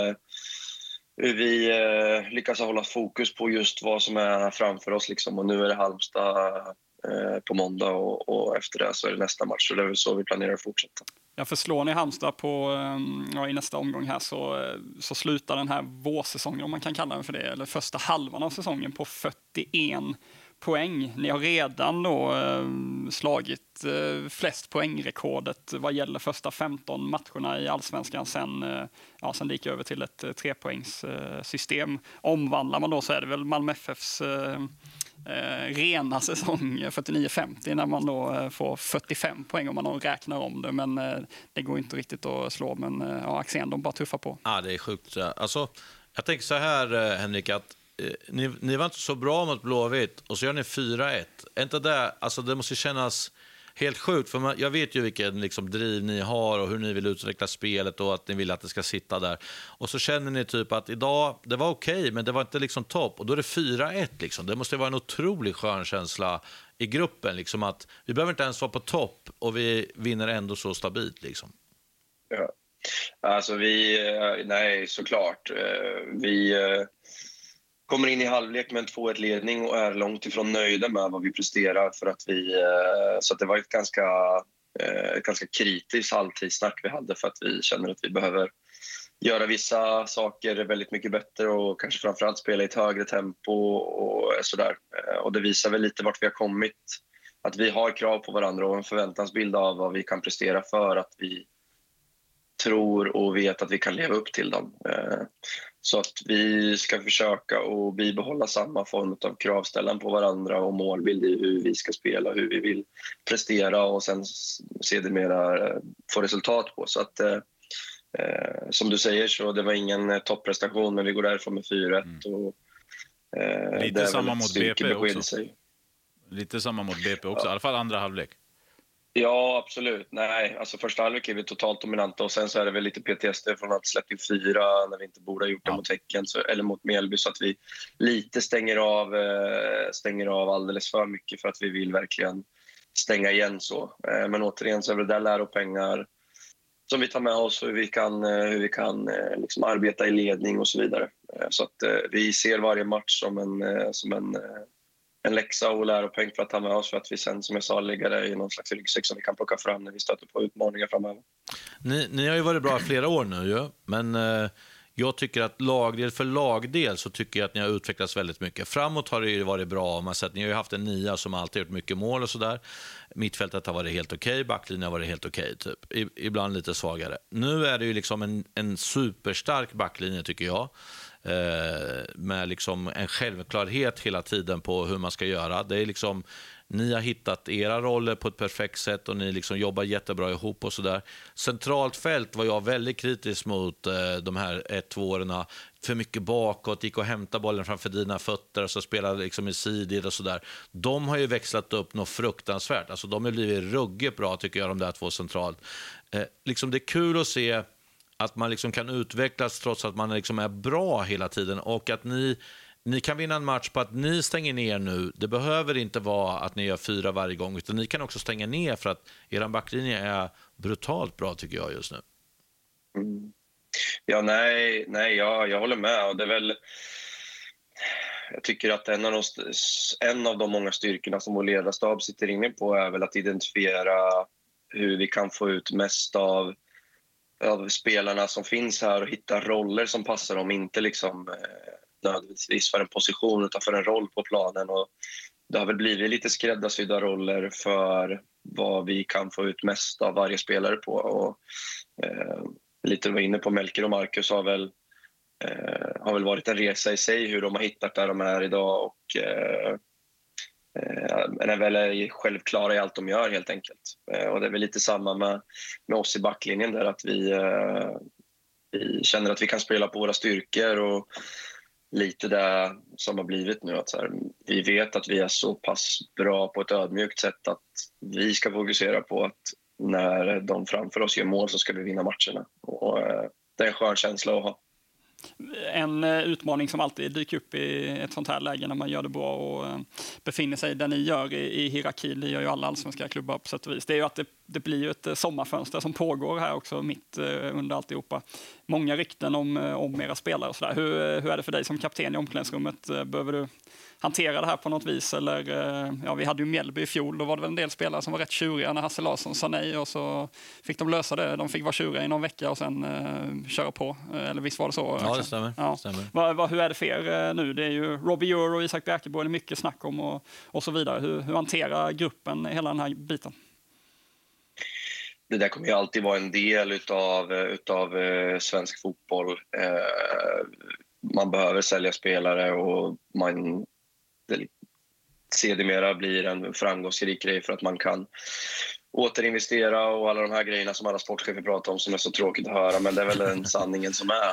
vi lyckas hålla fokus på just vad som är framför oss. Och nu är det Halmstad på måndag, och efter det så är det nästa match. Så det är väl så vi planerar att fortsätta. Ja, för slår ni Halmstad i nästa omgång här så slutar den här vårsäsongen, om man kan kalla den för det, eller första halvan av säsongen, på 41 poäng. Ni har redan då slagit flest poängrekordet vad gäller första 15 matcherna i Allsvenskan sen det gick över till ett 3-poängssystem. Omvandlar man då så är det väl Malmö FFs rena säsong 49-50 när man då får 45 poäng om man då räknar om det, men det går inte riktigt att slå, men Axén, de bara tuffar på. Ja, det är sjukt. Alltså, jag tänker så här, Henrik, att ni var inte så bra mot Blåvitt och så gör ni 4-1. Är inte det, alltså det måste kännas helt sjukt, för jag vet ju vilken driv ni har och hur ni vill utveckla spelet och att ni vill att det ska sitta där. Och så känner ni typ att idag, det var okej, men det var inte topp. Och då är det 4-1 Det måste vara en otroligt skön känsla i gruppen, att vi behöver inte ens vara på topp och vi vinner ändå så stabilt. Ja. Alltså nej, såklart. Vi kommer in i halvlek med en 2-1-ledning och är långt ifrån nöjda med vad vi presterar, för att så att det var ett ganska kritiskt halvtidssnack vi hade, för att vi känner att vi behöver göra vissa saker väldigt mycket bättre och kanske framförallt spela i ett högre tempo och sådär. Och det visar väl lite vart vi har kommit, att vi har krav på varandra och en förväntansbild av vad vi kan prestera, för att vi tror och vet att vi kan leva upp till dem. Så att vi ska försöka att bibehålla samma form av kravställan på varandra och målbild i hur vi ska spela, hur vi vill prestera, och sen sedermera få resultat på. Så att som du säger, så det var ingen topprestation, men vi går därifrån med 4-1. Och lite samma mot BP också. Lite samma mot BP också, i alla fall andra halvlek. Ja, absolut. Nej, alltså första halvlek är vi totalt dominanta, och sen så är det väl lite PTSD från att släppa in 4 när vi inte borde ha gjort det mot Häcken eller mot Mjällby, så att vi lite stänger av alldeles för mycket för att vi vill verkligen stänga igen så. Men återigen så är det där läropengar som vi tar med oss, hur vi kan arbeta i ledning och så vidare. Så att vi ser varje match som en läxa och läropeng för att ta med oss, för att vi sen, som jag sa, lägger det i någon slags ryggsäck som vi kan plocka fram när vi stöter på utmaningar framöver. Ni har ju varit bra flera år nu, ja. Men jag tycker att lagdel för lagdel så tycker jag att ni har utvecklats väldigt mycket. Framåt har det ju varit bra. Man sett, ni har ju haft en 9 som alltid gjort mycket mål och sådär. Mittfältet har varit helt okej, backlinjen har varit helt okej, typ. Ibland lite svagare. Nu är det ju en superstark backlinje, tycker jag. med liksom en självklarhet hela tiden på hur man ska göra. Det är liksom, ni har hittat era roller på ett perfekt sätt och ni liksom jobbar jättebra ihop och sådär. Centralt fält var jag väldigt kritisk mot de här 1-2 åren. För mycket bakåt, gick och hämta bollen framför dina fötter och så spelade liksom i sidled och sådär. De har ju växlat upp något fruktansvärt. Alltså de har blivit ruggigt bra tycker jag, de där 2 centralt. Liksom det är kul att se att man liksom kan utvecklas trots att man liksom är bra hela tiden och att ni kan vinna en match på att ni stänger ner nu. Det behöver inte vara att ni gör 4 varje gång, utan ni kan också stänga ner för att er backlinje är brutalt bra tycker jag just nu. Mm. Ja, jag håller med. Och det är väl, jag tycker att en av de många styrkorna som vår ledarstab sitter inne på är väl att identifiera hur vi kan få ut mest av spelarna som finns här och hitta roller som passar dem, inte liksom nödvändigtvis för en position utan för en roll på planen. Och det har väl blivit lite skräddarsydda roller för vad vi kan få ut mest av varje spelare på. Och lite var inne på Melker och Marcus har väl varit en resa i sig hur de har hittat där de är idag och är väl självklara i allt de gör helt enkelt. Och det är väl lite samma med oss i backlinjen där att vi känner att vi kan spela på våra styrkor och lite det som har blivit nu att så här, vi vet att vi är så pass bra på ett ödmjukt sätt att vi ska fokusera på att när de framför oss gör mål så ska vi vinna matcherna. Och det är en skön känsla att ha. En utmaning som alltid dyker upp i ett sånt här läge när man gör det bra och befinner sig där ni gör i hierarkin, det gör ju alla allsvenska klubbar på sätt och vis. Det är ju att det blir ju ett sommarfönster som pågår här också mitt under alltihopa. Många rykten om era spelare och sådär. Hur är det för dig som kapten i omklädningsrummet? Behöver du hantera det här på något vis? Eller, vi hade ju Mjällby i fjol, då var det väl en del spelare som var rätt tjuriga när Hasse Larsson sa nej och så fick de lösa det. De fick vara tjuriga i någon vecka och sen köra på. Eller visst var det så? Ja, det stämmer. Ja. stämmer. Hur är det för er nu? Det är ju Robbie Euro och Isak Bjerkeborg, det är mycket snack om och så vidare. Hur hanterar gruppen hela den här biten? Det där kommer ju alltid vara en del utav svensk fotboll. Man behöver sälja spelare och det sedermera blir en framgångsrik grej för att man kan återinvestera och alla de här grejerna som alla sportchefer pratar om som är så tråkigt att höra, men det är väl den sanningen som är.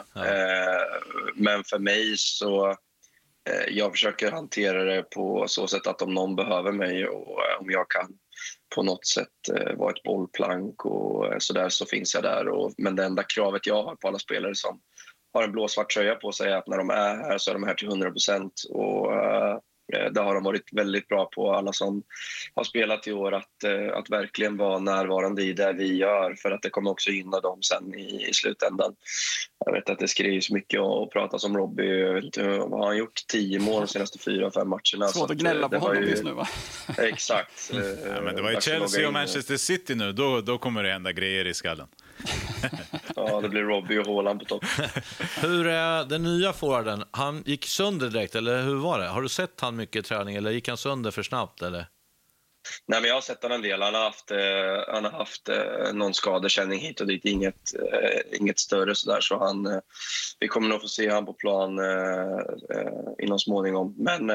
Men för mig så jag försöker hantera det på så sätt att om någon behöver mig och om jag kan på något sätt vara ett bollplank och sådär så finns jag där. Men det enda kravet jag har på alla spelare som har en blåsvart tröja på sig är att när de är här så är de här till 100%. Och det har de varit väldigt bra på, alla som har spelat i år, att verkligen vara närvarande i det vi gör, för att det kommer också gynna dem sen i slutändan. Jag vet att det skrivs mycket och pratas om Robbie. Jag vet inte, vad har han gjort? 10 mål de senaste 4-5 matcherna. Svårt att gnälla på honom just nu, va? Exakt. Ja, men det var ju Chelsea och Manchester City nu. Då kommer det hända grejer i skallen. Ja, det blir Robbie och Haaland på topp. Hur är den nya forwarden? Han gick sönder direkt, eller hur var det? Har du sett han mycket i träning, eller gick han sönder för snabbt, eller? Nej, men jag har sett honom en del. Han har haft någon skadekänning hit och dit. Inget större sådär. Så vi kommer nog få se han på plan inom småningom. Men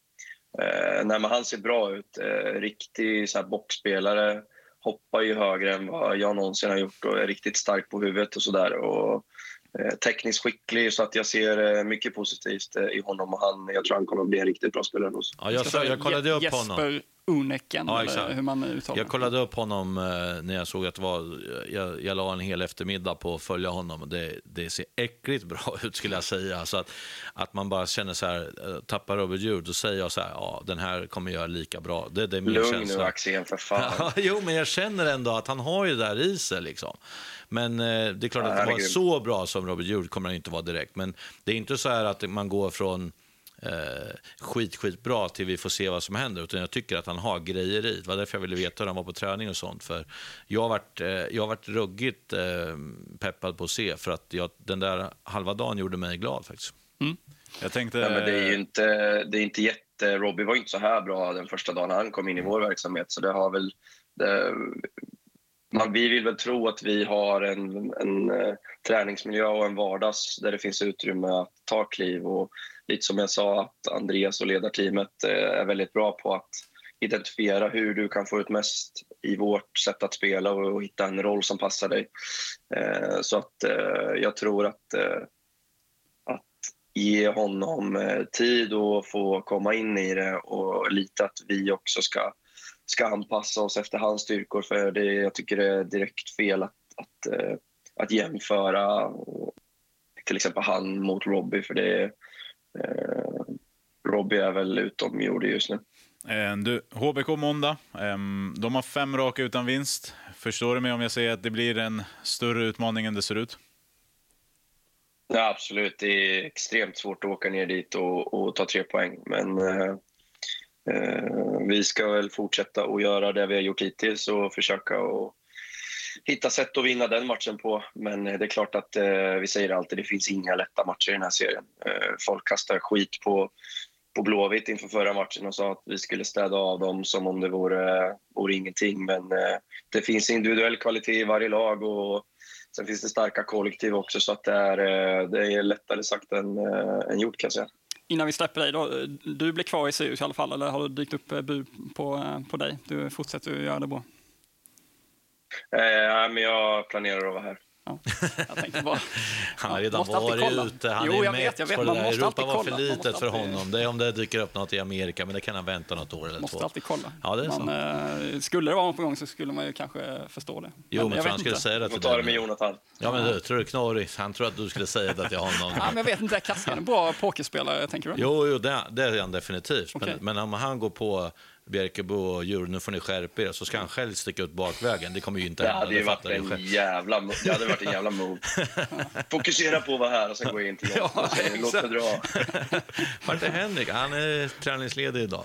han ser bra ut. Riktig så här boxspelare. Hoppar ju högre än vad jag någonsin har gjort och är riktigt stark på huvudet och sådär. Och tekniskt skicklig, så att jag ser mycket positivt i honom och jag tror han kommer att bli en riktigt bra spelare hos. Ja, jag kollade upp honom. Jesper Uneken, ja, eller hur man uttalar. Jag kollade upp honom när jag såg att det var, jag la en hel eftermiddag på att följa honom och det ser äckligt bra ut, skulle jag säga. Så att man bara känner så här, tappar över ljud, då säger jag så här, ja, den här kommer göra lika bra. Det är min lugn känsla. nu, Axén, för fan. Jo, men jag känner ändå att han har ju det där i sig liksom. Men det är klart att det var så bra som Robert Hjort kommer han inte vara direkt. Men det är inte så här att man går från skitbra till vi får se vad som händer, utan jag tycker att han har grejer i. Det var därför jag ville veta hur han var på träning och sånt, för jag har varit ruggigt peppad på att se, för att den där halva dagen gjorde mig glad faktiskt. Jag tänkte... Ja, men det är inte jätte... Robbie var inte så här bra den första dagen han kom in i vår verksamhet, så det har väl... Vi vill väl tro att vi har en träningsmiljö och en vardags där det finns utrymme att ta kliv. Och lite som jag sa, att Andreas och ledarteamet är väldigt bra på att identifiera hur du kan få ut mest i vårt sätt att spela och hitta en roll som passar dig. Så att jag tror att ge honom tid och få komma in i det och lite att vi också ska anpassa oss efter hans styrkor. För jag tycker det är direkt fel att jämföra till exempel han mot Robbie, för Robbie är väl utomjord just nu. Du, HBK måndag. De har 5 raka utan vinst. Förstår du mig om jag säger att det blir en större utmaning än det ser ut? Ja, absolut. Det är extremt svårt att åka ner dit och ta 3 poäng. Men vi ska väl fortsätta att göra det vi har gjort hittills och försöka att hitta sätt att vinna den matchen på. Men det är klart att vi säger alltid, det finns inga lätta matcher i den här serien. Folk kastar skit på Blåvitt inför förra matchen och sa att vi skulle städa av dem som om det vore ingenting. Men det finns individuell kvalitet i varje lag och sen finns det starka kollektiv också, så att det är lättare sagt än gjort, kan jag säga. Innan vi släpper dig då, du blir kvar i Sirius i alla fall, eller har du dykt upp bud på dig? Du fortsätter att göra det bra. Men jag planerar att vara här. Ja, jag tänkte bara, han har redan varit ute, han är mätt på det där. Europa var för litet för honom. Det är om det dyker upp något i Amerika, men det kan han vänta något år eller 2. Måste alltid kolla. Ja, det är så. Skulle det vara något på gång så skulle man ju kanske förstå det. Jo, men han skulle säga det till dig. Ta det med Jonathan. Ja, men du, tror du knorrig? Han tror att du skulle säga det till honom. Ja, men jag vet inte, Kassian är en bra pokerspelare, tänker du? Jo, det är han definitivt. Okay. Men om han går på Bjärkebo och Djur, nu får ni skärpa er, så ska han själv sticka ut bakvägen. Det kommer ju inte hända. Det hade varit en jävla move. Fokusera på att vara här och sen gå in till jobb. Låt mig dra. Vart är Henrik? Han är träningsledig idag.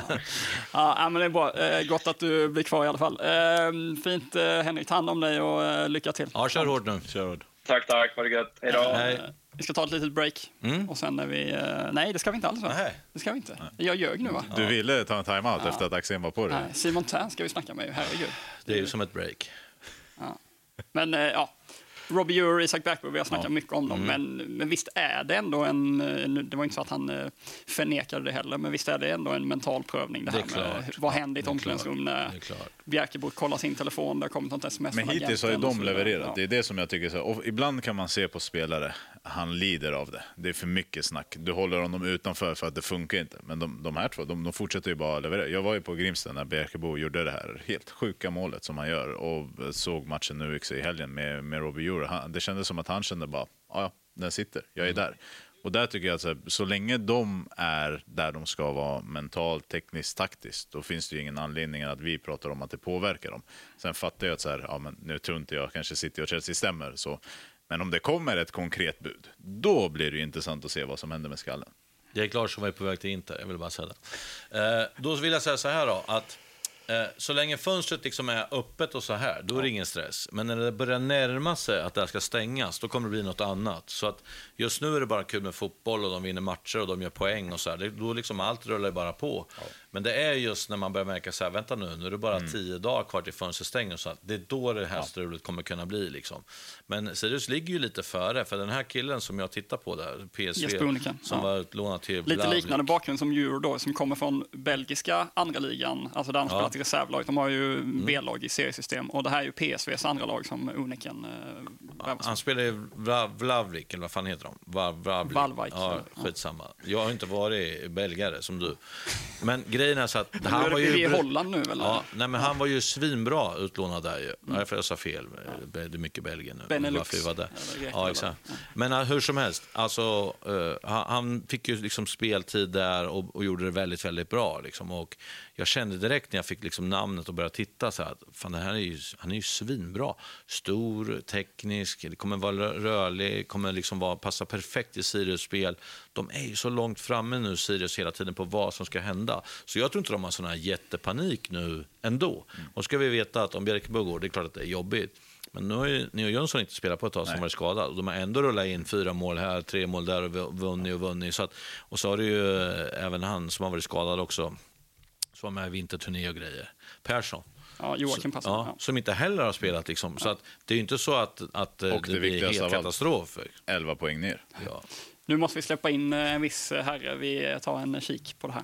Ja, men det är bra. Gott att du blir kvar i alla fall. Fint, Henrik. Ta hand om dig och lycka till. Ja, kör hårt nu. Kör hårt. Tack. Ha det gött. Hej då. Vi ska ta ett litet break. Och sen när vi... Nej, det ska vi inte alls. Det ska vi inte. Jag ljög nu, va? Du ville ta en timeout efter att Axén var på det. Nej, Simon Tern ska vi snacka med. Herregud. Det är ju som ett break. Ja. Men Robbie Ure, Isak Bäckberg, vi har snackat mycket om dem. Men visst är det ändå det var inte så att han förnekade det heller, men visst är det ändå en mental prövning det här med vad händer i ett omklädningsrum när Bjärkebo kollar sin telefon, där kommer ett sms. Men hittills har ju de levererat. Det är det som jag tycker så. Och ibland kan man se på spelare, han lider av det. Det är för mycket snack. Du håller honom utanför för att det funkar inte. Men de här två, de fortsätter ju bara leverera. Jag var ju på Grimsta när Bjärkebo gjorde det här helt sjuka målet som han gör och såg matchen nu i helgen med Robbie Ure. Det kändes som att han kände bara, ja, den sitter, jag är där. Och där tycker jag att så länge de är där de ska vara mentalt, tekniskt, taktiskt, då finns det ju ingen anledning att vi pratar om att det påverkar dem. Sen fattar jag att så här, ja, men nu tror inte jag kanske City och Chelsea stämmer så. Men om det kommer ett konkret bud, då blir det ju intressant att se vad som händer med skallen. Det är klart som är på väg till Inter, jag vill bara säga det. Då vill jag säga så här då, att så länge fönstret liksom är öppet och så här, då är det ingen stress. Men när det börjar närma sig att det här ska stängas, då kommer det bli något annat. Så att just nu är det bara kul med fotboll och de vinner matcher och de gör poäng och så här. Då liksom allt rullar bara på. Ja. Men det är just när man börjar märka så här, vänta nu är det bara 10 dagar kvar till fönstret stänger, så att det är då det här strulet kommer kunna bli liksom. Men Sirius ligger ju lite före, för den här killen som jag tittar på där, PSV, som var utlånad till lite Blavlik. Liknande bakgrund som Djur då, som kommer från belgiska andra ligan, alltså där han spelar till reservlag. De har ju B-lag i seriesystem, och det här är ju PSVs andra lag som Uniken. Han spelar i Vlavlik, eller vad fan heter de? Valvik. Ja, skitsamma. Jag har inte varit belgare som du. Men grejen är så att han var ju i Holland nu väl? Ja, nej, men han var ju svinbra utlånad där ju. Jag sa fel. Det är mycket Belgien nu. Benelux. Var där. Ja, exakt. Men hur som helst, alltså han fick ju liksom speltid där och gjorde det väldigt, väldigt bra liksom. Och jag kände direkt när jag fick liksom namnet och började titta så här att fan, han är ju svinbra. Stor, teknisk, det kommer vara rörlig, kommer liksom passa perfekt i Sirius spel. De är ju så långt framme nu, Sirius, hela tiden på vad som ska hända. Så jag tror inte de har sån här jättepanik nu ändå. Och ska vi veta att om Bjärkebo går, det är klart att det är jobbigt. Men nu har ju Neo Jönsson inte spelat på ett tag som var skadad. Och de har ändå rullat in 4 mål här, 3 mål där och vunnit. Så att, och så har det ju även han som har varit skadad också, som var med i vinterturné och grejer. Persson. Ja, Joakim Passer. Ja, som inte heller har spelat. Liksom. Så att det är ju inte så att det blir helt katastrof. 11 poäng ner. Ja. Nu måste vi släppa in en viss herre. Vi tar en kik på det här.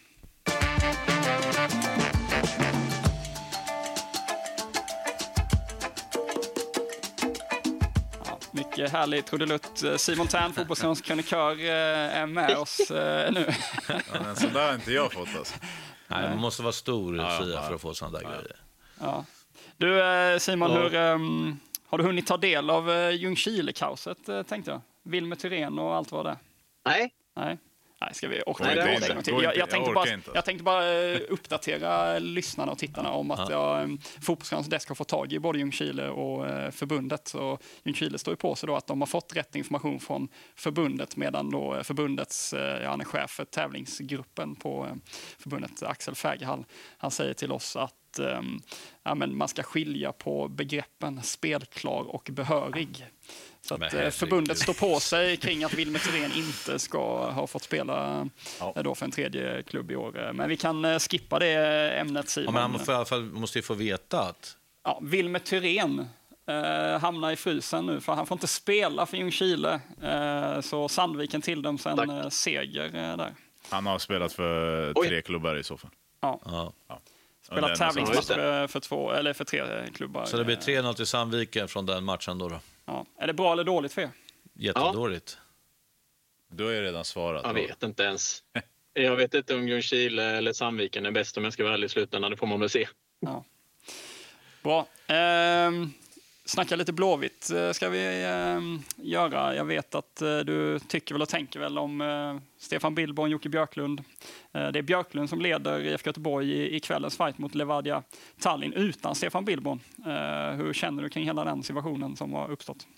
Mycket härlig trudelutt. Simon Tern, fotbollskanalens krönikör, är med oss nu. Ja, men så där har inte jag fått alltså. Nej, man måste vara stor för att få sådana där grejer. Ja. Du Simon, har du hunnit ta del av Ljungskile-kaoset, tänkte jag? Wilmer Thyrén och allt vad det är? Nej. Nej, ska vi orka Jag tänkte bara uppdatera lyssnarna och tittarna om att Fotbollskanalens desk har fått tag i både Ljungskile och förbundet. Så Ljungskile står ju på sig då att de har fått rätt information från förbundet, medan då förbundets han är chef för tävlingsgruppen på förbundet, Axel Fägerhall, han säger till oss att men man ska skilja på begreppen spelklar och behörig. Så att förbundet står på sig kring att Wilmer Thyrén inte ska ha fått spela då för en tredje klubb i år. Men vi kan skippa det ämnet, Simon. Ja, men i alla fall måste ju få veta att... Ja, Wilmer Thyrén hamnar i frysen nu, för han får inte spela för Ljungskile. Så Sandviken tilldöms en seger där. Han har spelat för 3 klubbar i så fall. Ja. Spelat tävlingsmatch för 3 klubbar. Så det blir 3-0 till Sandviken från den matchen då? Ja. Är det bra eller dåligt för er? Jättedåligt. Du har ju redan svarat. Jag vet inte ens. Jag vet inte om Ljungskile eller Sandviken är bäst, om jag ska vara ärlig i slutändan. Det får man väl se. Ja. Bra. Snacka lite Blåvitt ska vi göra. Jag vet att du tycker väl och tänker väl om Stefan Billborn och Jocke Björklund. Det är Björklund som leder IFK Göteborg i kvällens fight mot Levadia Tallinn utan Stefan Billborn. Hur känner du kring hela den situationen som har uppstått?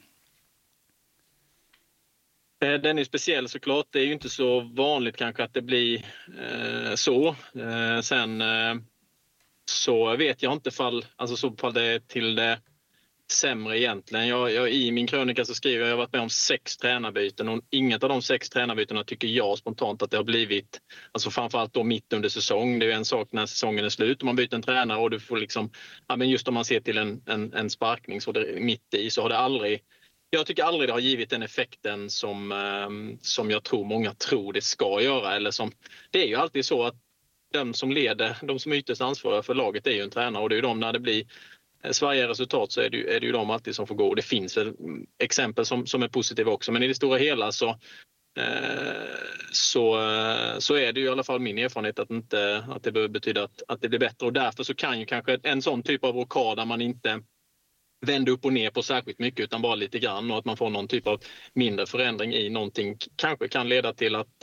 Den är speciell såklart. Det är ju inte så vanligt kanske att det blir så. Sen så vet jag inte fall det är till det sämre egentligen. Jag i min krönika så skriver jag har varit med om 6 tränarbyten, och inget av de 6 tränarbytena tycker jag spontant att det har blivit, alltså framförallt då mitt under säsong. Det är ju en sak när säsongen är slut och man byter en tränare och du får liksom, men just om man ser till en sparkning så det, mitt i, så har det aldrig, jag tycker aldrig det har givit den effekten som jag tror många tror det ska göra, eller som, det är ju alltid så att de som leder, de som är ytterst ansvariga för laget är ju en tränare, och det är ju de, när det blir Sverige resultat så är det ju de alltid som får gå. Det finns väl exempel som är positiva också, men i det stora hela så är det ju i alla fall min erfarenhet att det behöver betyda att det blir bättre, och därför så kan ju kanske en sån typ av rockad där man inte vänder upp och ner på särskilt mycket utan bara lite grann, och att man får någon typ av mindre förändring i någonting kanske kan leda till att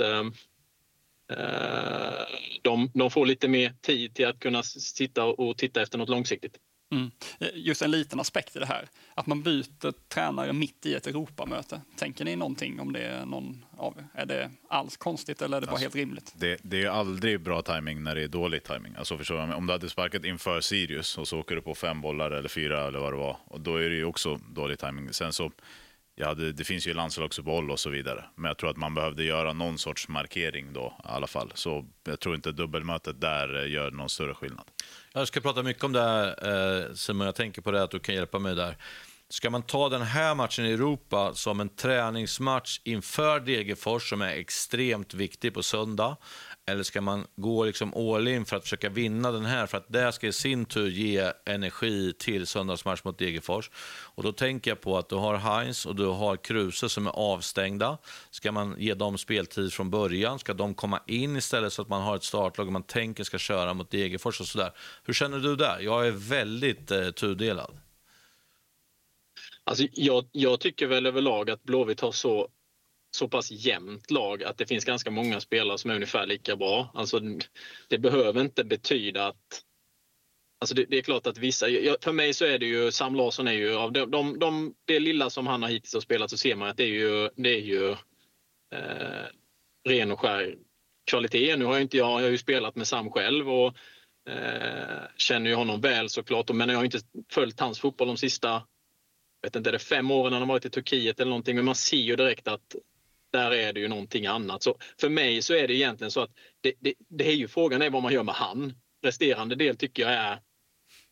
de får lite mer tid till att kunna titta efter något långsiktigt. Mm. Just en liten aspekt i det här, att man byter tränare mitt i ett Europamöte. Tänker ni någonting om det är någon av er? Är det alls konstigt eller är det bara helt rimligt? Det är ju aldrig bra timing när det är dålig timing. Alltså förstår jag, om du hade sparkat inför Sirius och så åker du på 5 bollar eller 4 eller vad det var, och då är det ju också dålig timing. Sen så det finns ju landslagsuppehåll och så vidare, men jag tror att man behövde göra någon sorts markering då i alla fall. Så jag tror inte dubbelmötet där gör någon större skillnad. Jag ska prata mycket om det här, Simon. Jag tänker på det att du kan hjälpa mig där. Ska man ta den här matchen i Europa som en träningsmatch inför Degerfors som är extremt viktig på söndag? Eller ska man gå liksom all in för att försöka vinna den här, för att det ska i sin tur ge energi till söndagsmatch mot Degerfors? Och då tänker jag på att du har Heinz och du har Kruse som är avstängda. Ska man ge dem speltid från början? Ska de komma in istället så att man har ett startlag och man tänker ska köra mot Degerfors och sådär? Hur känner du där? Jag är väldigt tudelad. Alltså jag tycker väl överlag att Blåvitt har så pass jämnt lag att det finns ganska många spelare som är ungefär lika bra. Alltså det behöver inte betyda att... Alltså det är klart att vissa... För mig så är det ju... Sam Larsson är ju... Av det lilla som han har hittills har spelat så ser man att det är ju ren och skär kvalitet. Nu har jag har ju spelat med Sam själv och känner ju honom väl såklart. Men jag har inte följt hans fotboll de sista... Jag vet inte, det är 5 år när han har varit i Turkiet eller någonting, men man ser ju direkt att där är det ju någonting annat. Så för mig så är det egentligen så att det är ju frågan är vad man gör med han. Resterande del tycker jag är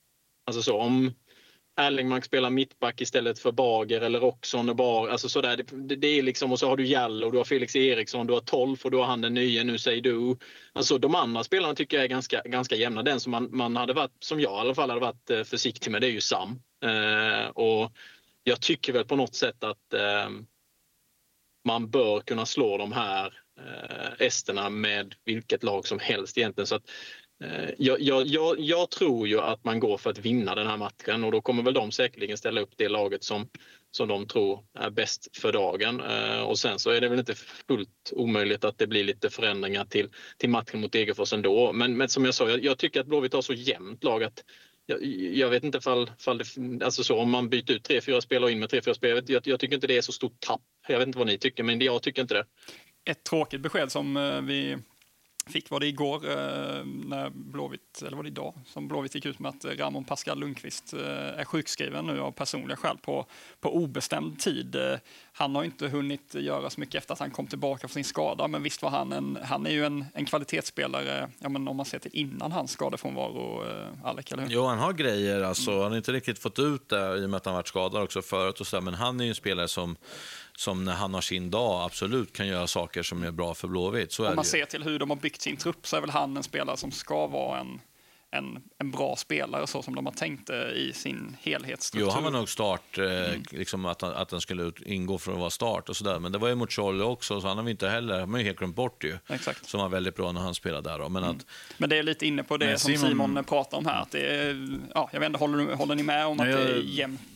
Alltså så, om Erlingmark spelar mittback istället för Bager eller Roxon och Bar, alltså sådär, det är liksom, och så har du Jallo, du har Felix Eriksson, du har Tolf och du har han den nye, nu säger du. Alltså de andra spelarna tycker jag är ganska jämna. Den som man hade varit, som jag i alla fall hade varit försiktig med, det är ju Sam. Och jag tycker väl på något sätt att man bör kunna slå de här esterna med vilket lag som helst egentligen. Så att jag tror ju att man går för att vinna den här matchen, och då kommer väl de säkerligen ställa upp det laget som de tror är bäst för dagen. Och sen så är det väl inte fullt omöjligt att det blir lite förändringar till matchen mot Degerfors ändå. Men som jag sa, jag tycker att Blåvitt har så jämnt lag att jag vet inte fall det, alltså så, om man byter ut 3-4 spelare och in med 3-4 spelare, jag tycker inte det är så stort tapp. Jag vet inte vad ni tycker, men jag tycker inte det. Ett tråkigt besked som vi fick, var det igår när Blåvitt, eller var det idag som Blåvitt gick ut med att Ramon Pascal Lundqvist är sjukskriven nu av personliga skäl på obestämd tid. Han har inte hunnit göra så mycket efter att han kom tillbaka från sin skada, men visst var han är ju en kvalitetsspelare, ja, men om man ser till innan hans skadefrånvaro, Alec, eller hur? Jo, han har grejer, alltså, han har inte riktigt fått ut det i och med att han varit skadad också förut och så där, men han är ju en spelare som när han har sin dag absolut kan göra saker som är bra för Blåvitt. Så om man ser till hur de har byggt sin trupp, så är väl han en spelare som ska vara en bra spelare så som de har tänkt i sin helhetsstruktur. Jo, han var nog start, liksom att den skulle ingå för att vara start och sådär. Men det var ju mot Charlie också, så han har vi inte heller, han har ju helt glömt bort ju. Exakt. Som var väldigt bra när han spelade där då. Men det är lite inne på det som Simon pratar om här. Att det är, ja, jag vet inte, håller ni med om att det är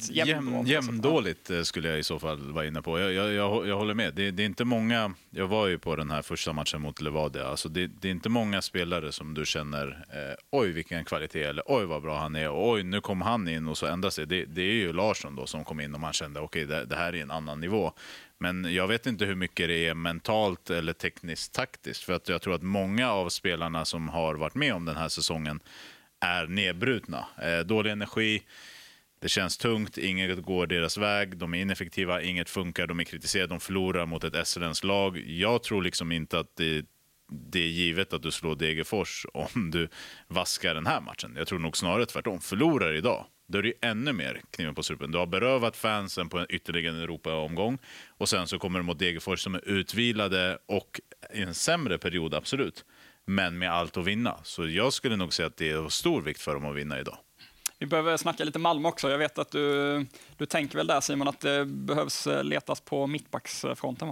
jämndåligt skulle jag i så fall vara inne på. Jag håller med. Det är inte många, jag var ju på den här första matchen mot Levadia. Alltså det är inte många spelare som du känner, oj vilken kvalitet, eller oj vad bra han är, och oj nu kom han in och så ändrar sig. Det är ju Larsson då som kom in och man kände okej, det här är en annan nivå. Men jag vet inte hur mycket det är mentalt eller tekniskt taktiskt, för att jag tror att många av spelarna som har varit med om den här säsongen är nedbrutna. Dålig energi, det känns tungt, inget går deras väg, de är ineffektiva, inget funkar, de är kritiserade, de förlorar mot ett SLNs lag. Jag tror liksom inte att det är givet att du slår Degerfors om du vaskar den här matchen. Jag tror nog snarare tvärtom. Förlorar idag, då är det ju ännu mer kniven på strupen. Du har berövat fansen på en ytterligare Europa-omgång, och sen så kommer du mot Degerfors som är utvilade och i en sämre period, absolut. Men med allt att vinna. Så jag skulle nog säga att det är stor vikt för dem att vinna idag. Vi behöver snacka lite Malmö också. Jag vet att du tänker väl där, Simon, att det behövs letas på mittbacksfronten, va?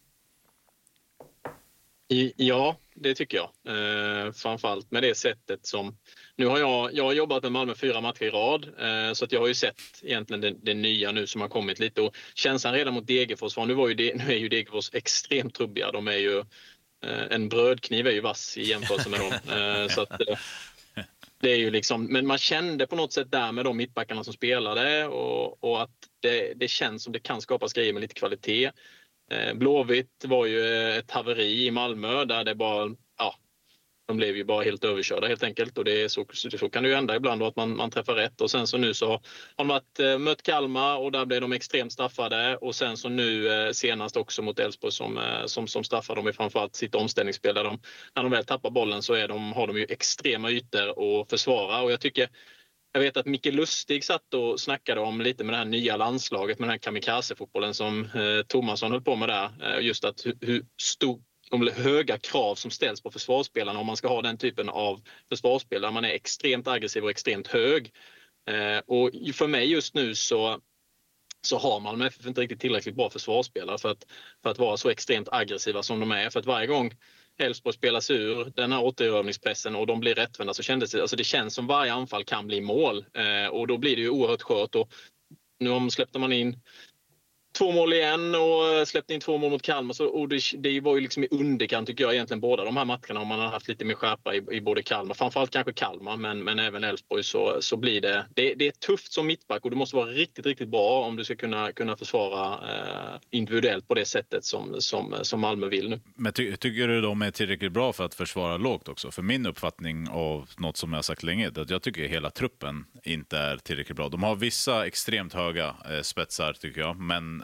Ja, det tycker jag. Framförallt med det sättet som... Nu har jag har jobbat med Malmö 4 matcher i rad, så att jag har ju sett egentligen det nya nu som har kommit lite. Och känslan redan mot Degerfors var, nu är ju Degerfors extremt trubbiga. De är ju... en brödkniv är ju vass i jämförelse med dem. Så att... Det är ju liksom, men man kände på något sätt där med de mittbackarna som spelade och att det känns som det kan skapas grejer med lite kvalitet. Blåvitt var ju ett haveri i Malmö där det bara, ja, de blev ju bara helt överkörda helt enkelt, och det är så kan det ju ändra ibland då att man träffar rätt, och sen så nu så har de mött Kalmar och där blev de extremt straffade, och sen så nu senast också mot Elfsborg som straffar dem i framförallt sitt omställningsspel där när de väl tappar bollen så har de ju extrema ytor att försvara, och jag vet att Micke Lustig satt och snackade om lite med det här nya landslaget, med den här kamikaze-fotbollen som Thomasson höll på med där. Just att hur höga krav som ställs på försvarsspelarna om man ska ha den typen av försvarsspel där man är extremt aggressiv och extremt hög. Och för mig just nu så har Malmö FF inte riktigt tillräckligt bra försvarsspelare för att vara så extremt aggressiva som de är. För att varje gång Elfsborg spelas ur den här återövningspressen och de blir rättvända så det känns som varje anfall kan bli mål. Och då blir det ju oerhört skört. Och nu släppte man in 2 mål igen och släppte in 2 mål mot Kalmar. Och det var ju liksom i underkant tycker jag egentligen båda de här matcherna, om man har haft lite mer skärpa i både Kalmar. Framförallt kanske Kalmar, men även Elfsborg så blir det är tufft som mittback, och du måste vara riktigt, riktigt bra om du ska kunna försvara individuellt på det sättet som Malmö vill nu. Men tycker du de är tillräckligt bra för att försvara lågt också? För min uppfattning av något som jag har sagt länge är att jag tycker hela truppen inte är tillräckligt bra. De har vissa extremt höga spetsar tycker jag, men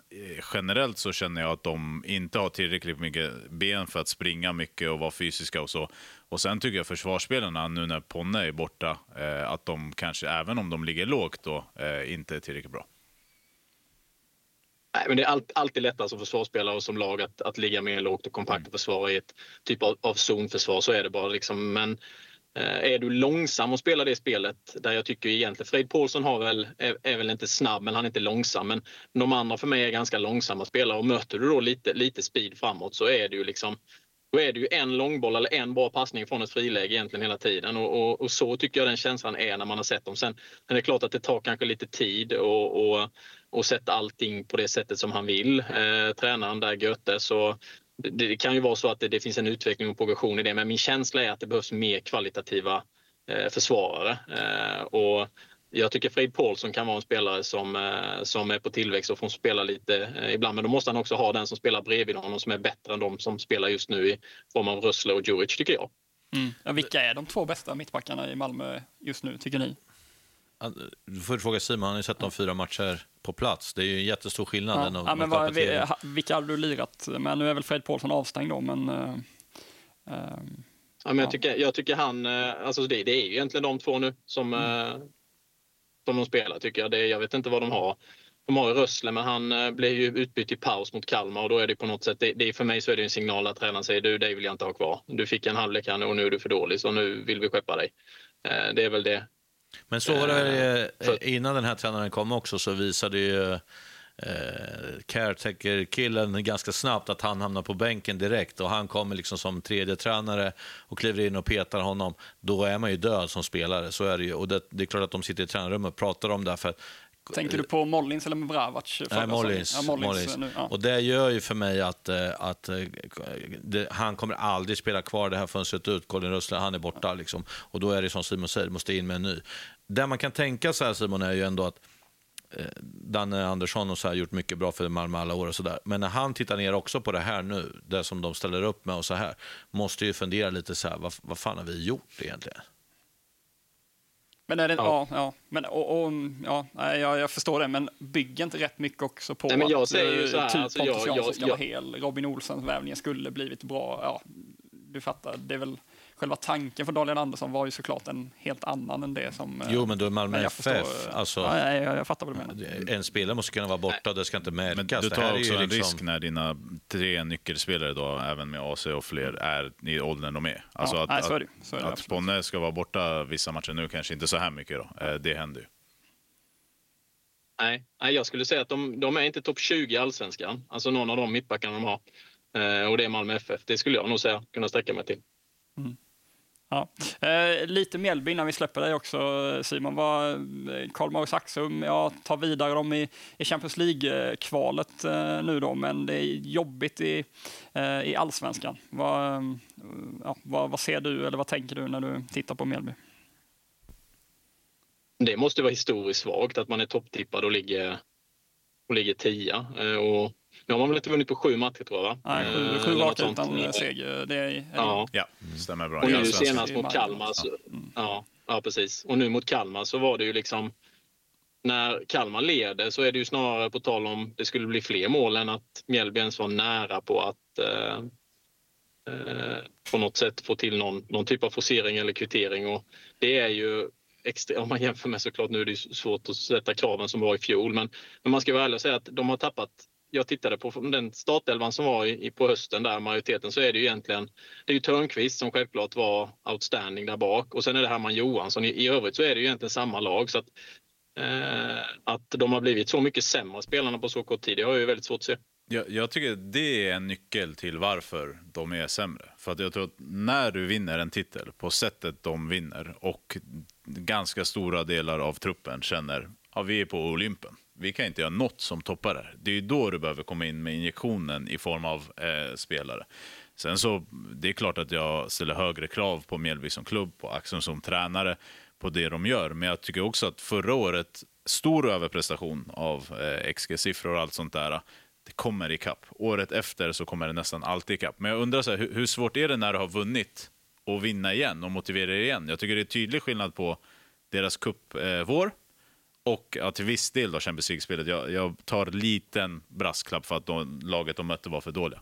generellt så känner jag att de inte har tillräckligt mycket ben för att springa mycket och vara fysiska och så. Och sen tycker jag försvarsspelarna, nu när Ponne är borta, att de kanske, även om de ligger lågt då, inte är tillräckligt bra. Nej, men det är alltid lättare som försvarsspelare och som lag att ligga mer lågt och kompakt och försvara i ett typ av zonförsvar, så är det bara liksom. Men är du långsam och spelar det spelet, där jag tycker egentligen Fred Paulsson är väl inte snabb, men han är inte långsam, men de andra för mig är ganska långsamma spelare, och möter du då lite speed framåt, så är det ju liksom, då är det ju en långboll eller en bra passning från ett friläge egentligen hela tiden, och så tycker jag den känslan är när man har sett dem. Sen är det klart att det tar kanske lite tid och sätta allting på det sättet som han vill, tränaren där Göte, så det kan ju vara så att det finns en utveckling och progression i det, men min känsla är att det behövs mer kvalitativa försvarare, och jag tycker Fred Paulsson kan vara en spelare som är på tillväxt och får spela lite ibland, men då måste han också ha den som spelar bredvid honom som är bättre än de som spelar just nu i form av Rössle och Djuric, tycker jag. Ja, vilka är de 2 bästa mittbackarna i Malmö just nu, tycker ni? Du får fråga Simon, han har ju sett de 4 matcher på plats. Det är ju en jättestor skillnad. Ja, men vilka hade du lirat med? Nu är väl Fred Paulsson avstängd då, men... Ja, men jag tycker han... Alltså det är ju egentligen de 2 nu som de spelar, tycker jag. Jag vet inte vad de har. De har ju Rössle, men han blev ju utbytt i paus mot Kalmar, och då är det på något sätt... för mig så är det en signal att tränaren säger, dig vill jag inte ha kvar. Du fick en halvlek här nu och nu är du för dålig, så nu vill vi skeppa dig. Det är väl det. Men så var det innan den här tränaren kom också, så visade ju caretaker-killen ganska snabbt att han hamnar på bänken direkt, och han kommer liksom som tredje tränare och kliver in och petar honom. Då är man ju död som spelare, så är det ju. Och det är klart att de sitter i tränarrummet och pratar om det, för tänker du på Mollins eller Mravac? Nej, Mollins. Nu, ja. Och det gör ju för mig att han kommer aldrig spela kvar det här fönstret ut. Colin Rössle, han är borta liksom. Och då är det som Simon säger, måste in med en ny. Det man kan tänka så här, Simon, är ju ändå att Danne Andersson och så här gjort mycket bra för Malmö alla år och så där. Men när han tittar ner också på det här nu, det som de ställer upp med och så här, måste ju fundera lite så här, vad fan har vi gjort egentligen? Men är det, jag förstår det, men bygger inte rätt mycket också på men jag att säger ju så här, typ alltså, Pontus Jansson ska vara hel, Robin Olsens värvningar skulle blivit bra. Ja, du fattar, det är väl själva tanken för Daniel Andersson var ju såklart en helt annan än det som... Jo, men då är Malmö FF. Jag fattar vad du menar. En spelare måste kunna vara borta, det ska inte märkas. Men du tar också en liksom... risk när dina 3 nyckelspelare då, även med AC och fler, är i åldern de är. Alltså att Ponne ska vara borta vissa matcher nu, kanske inte så här mycket då. Det händer ju. Nej, jag skulle säga att de är inte topp 20 i Allsvenskan. Alltså någon av de mittbackarna de har. Och det är Malmö FF. Det skulle jag nog säga, kunna sträcka mig till. Mm. Ja. Lite Mjällby innan vi släpper dig också, Simon. Karl-Magnus Axum, tar vidare dem i Champions League-kvalet nu då, men det är jobbigt i Allsvenskan. Vad ser du, eller vad tänker du när du tittar på Mjällby? Det måste vara historiskt svagt att man är topptippad och ligger 10. Och nu har man väl inte vunnit på 7 matcher, tror jag, va? Nej, 7 raka utan seger. Ja, stämmer bra. Och nu senast mot Kalmar. Ja, precis. Och nu mot Kalmar så var det ju liksom... När Kalmar leder så är det ju snarare på tal om det skulle bli fler mål än att Mjällby ens var nära på att på något sätt få till någon typ av forcering eller kvittering. Och det är ju... om man jämför med, såklart, nu är det svårt att sätta kraven som var i fjol, men man ska vara ärlig och säga att de har tappat. Jag tittade på den startelvan som var på hösten där, majoriteten, så är det ju egentligen, det är ju Törnqvist som självklart var outstanding där bak, och sen är det Herman Johansson. I övrigt så är det ju egentligen samma lag, så att de har blivit så mycket sämre spelarna på så kort tid, det har ju väldigt svårt att se. Jag tycker det är en nyckel till varför de är sämre. För att jag tror att när du vinner en titel på sättet de vinner, och ganska stora delar av truppen känner att vi är på Olympen, vi kan inte göra något som toppar det. Det är ju då du behöver komma in med injektionen i form av spelare. Sen så, det är klart att jag ställer högre krav på Mjällby som klubb, på Axel som tränare, på det de gör. Men jag tycker också att förra året, stor överprestation av XG-siffror och allt sånt där, det kommer i kapp. Året efter så kommer det nästan alltid i kapp. Men jag undrar så här, hur svårt är det när du har vunnit och vinna igen och motivera dig igen? Jag tycker det är tydlig skillnad på deras cupvår och till viss del då Champions League-spelet. Jag tar liten brasklapp för att laget de mötte var för dåliga.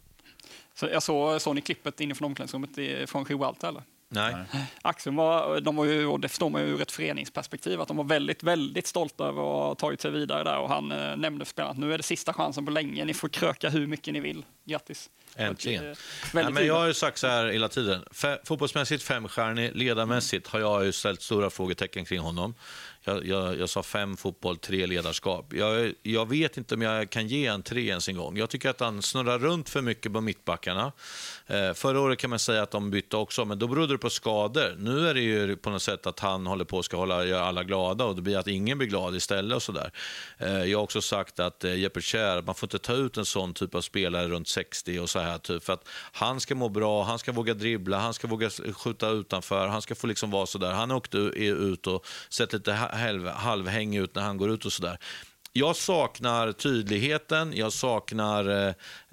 Så såg ni klippet inifrån omklädningsrummet från Gibraltar, eller? Nej. Axel var ju, och det förstår man ju ur ett föreningsperspektiv, att de var väldigt, väldigt stolta över att ha tagit sig vidare där, och han nämnde för spelarna att nu är det sista chansen på länge, ni får kröka hur mycket ni vill, grattis. Äntligen. Men jag har ju sagt så här hela tiden, fotbollsmässigt 5-stjärnig, ledarmässigt har jag ju ställt stora frågetecken kring honom. Jag sa 5 fotboll, 3 ledarskap. Jag vet inte om jag kan ge en 3 ens en gång. Jag tycker att han snurrar runt för mycket på mittbackarna. Förra året kan man säga att de bytte också, men då berodde det på skador. Nu är det ju på något sätt att han håller på att göra alla glada, och det blir att ingen blir glad istället och sådär. Jag har också sagt att Jeppe Kjær, man får inte ta ut en sån typ av spelare runt 60 och så här typ, för att han ska må bra, han ska våga dribbla, han ska våga skjuta utanför, han ska få liksom vara sådär. Han åkte ut och sett lite halvhäng ut när han går ut och sådär. Jag saknar tydligheten, jag saknar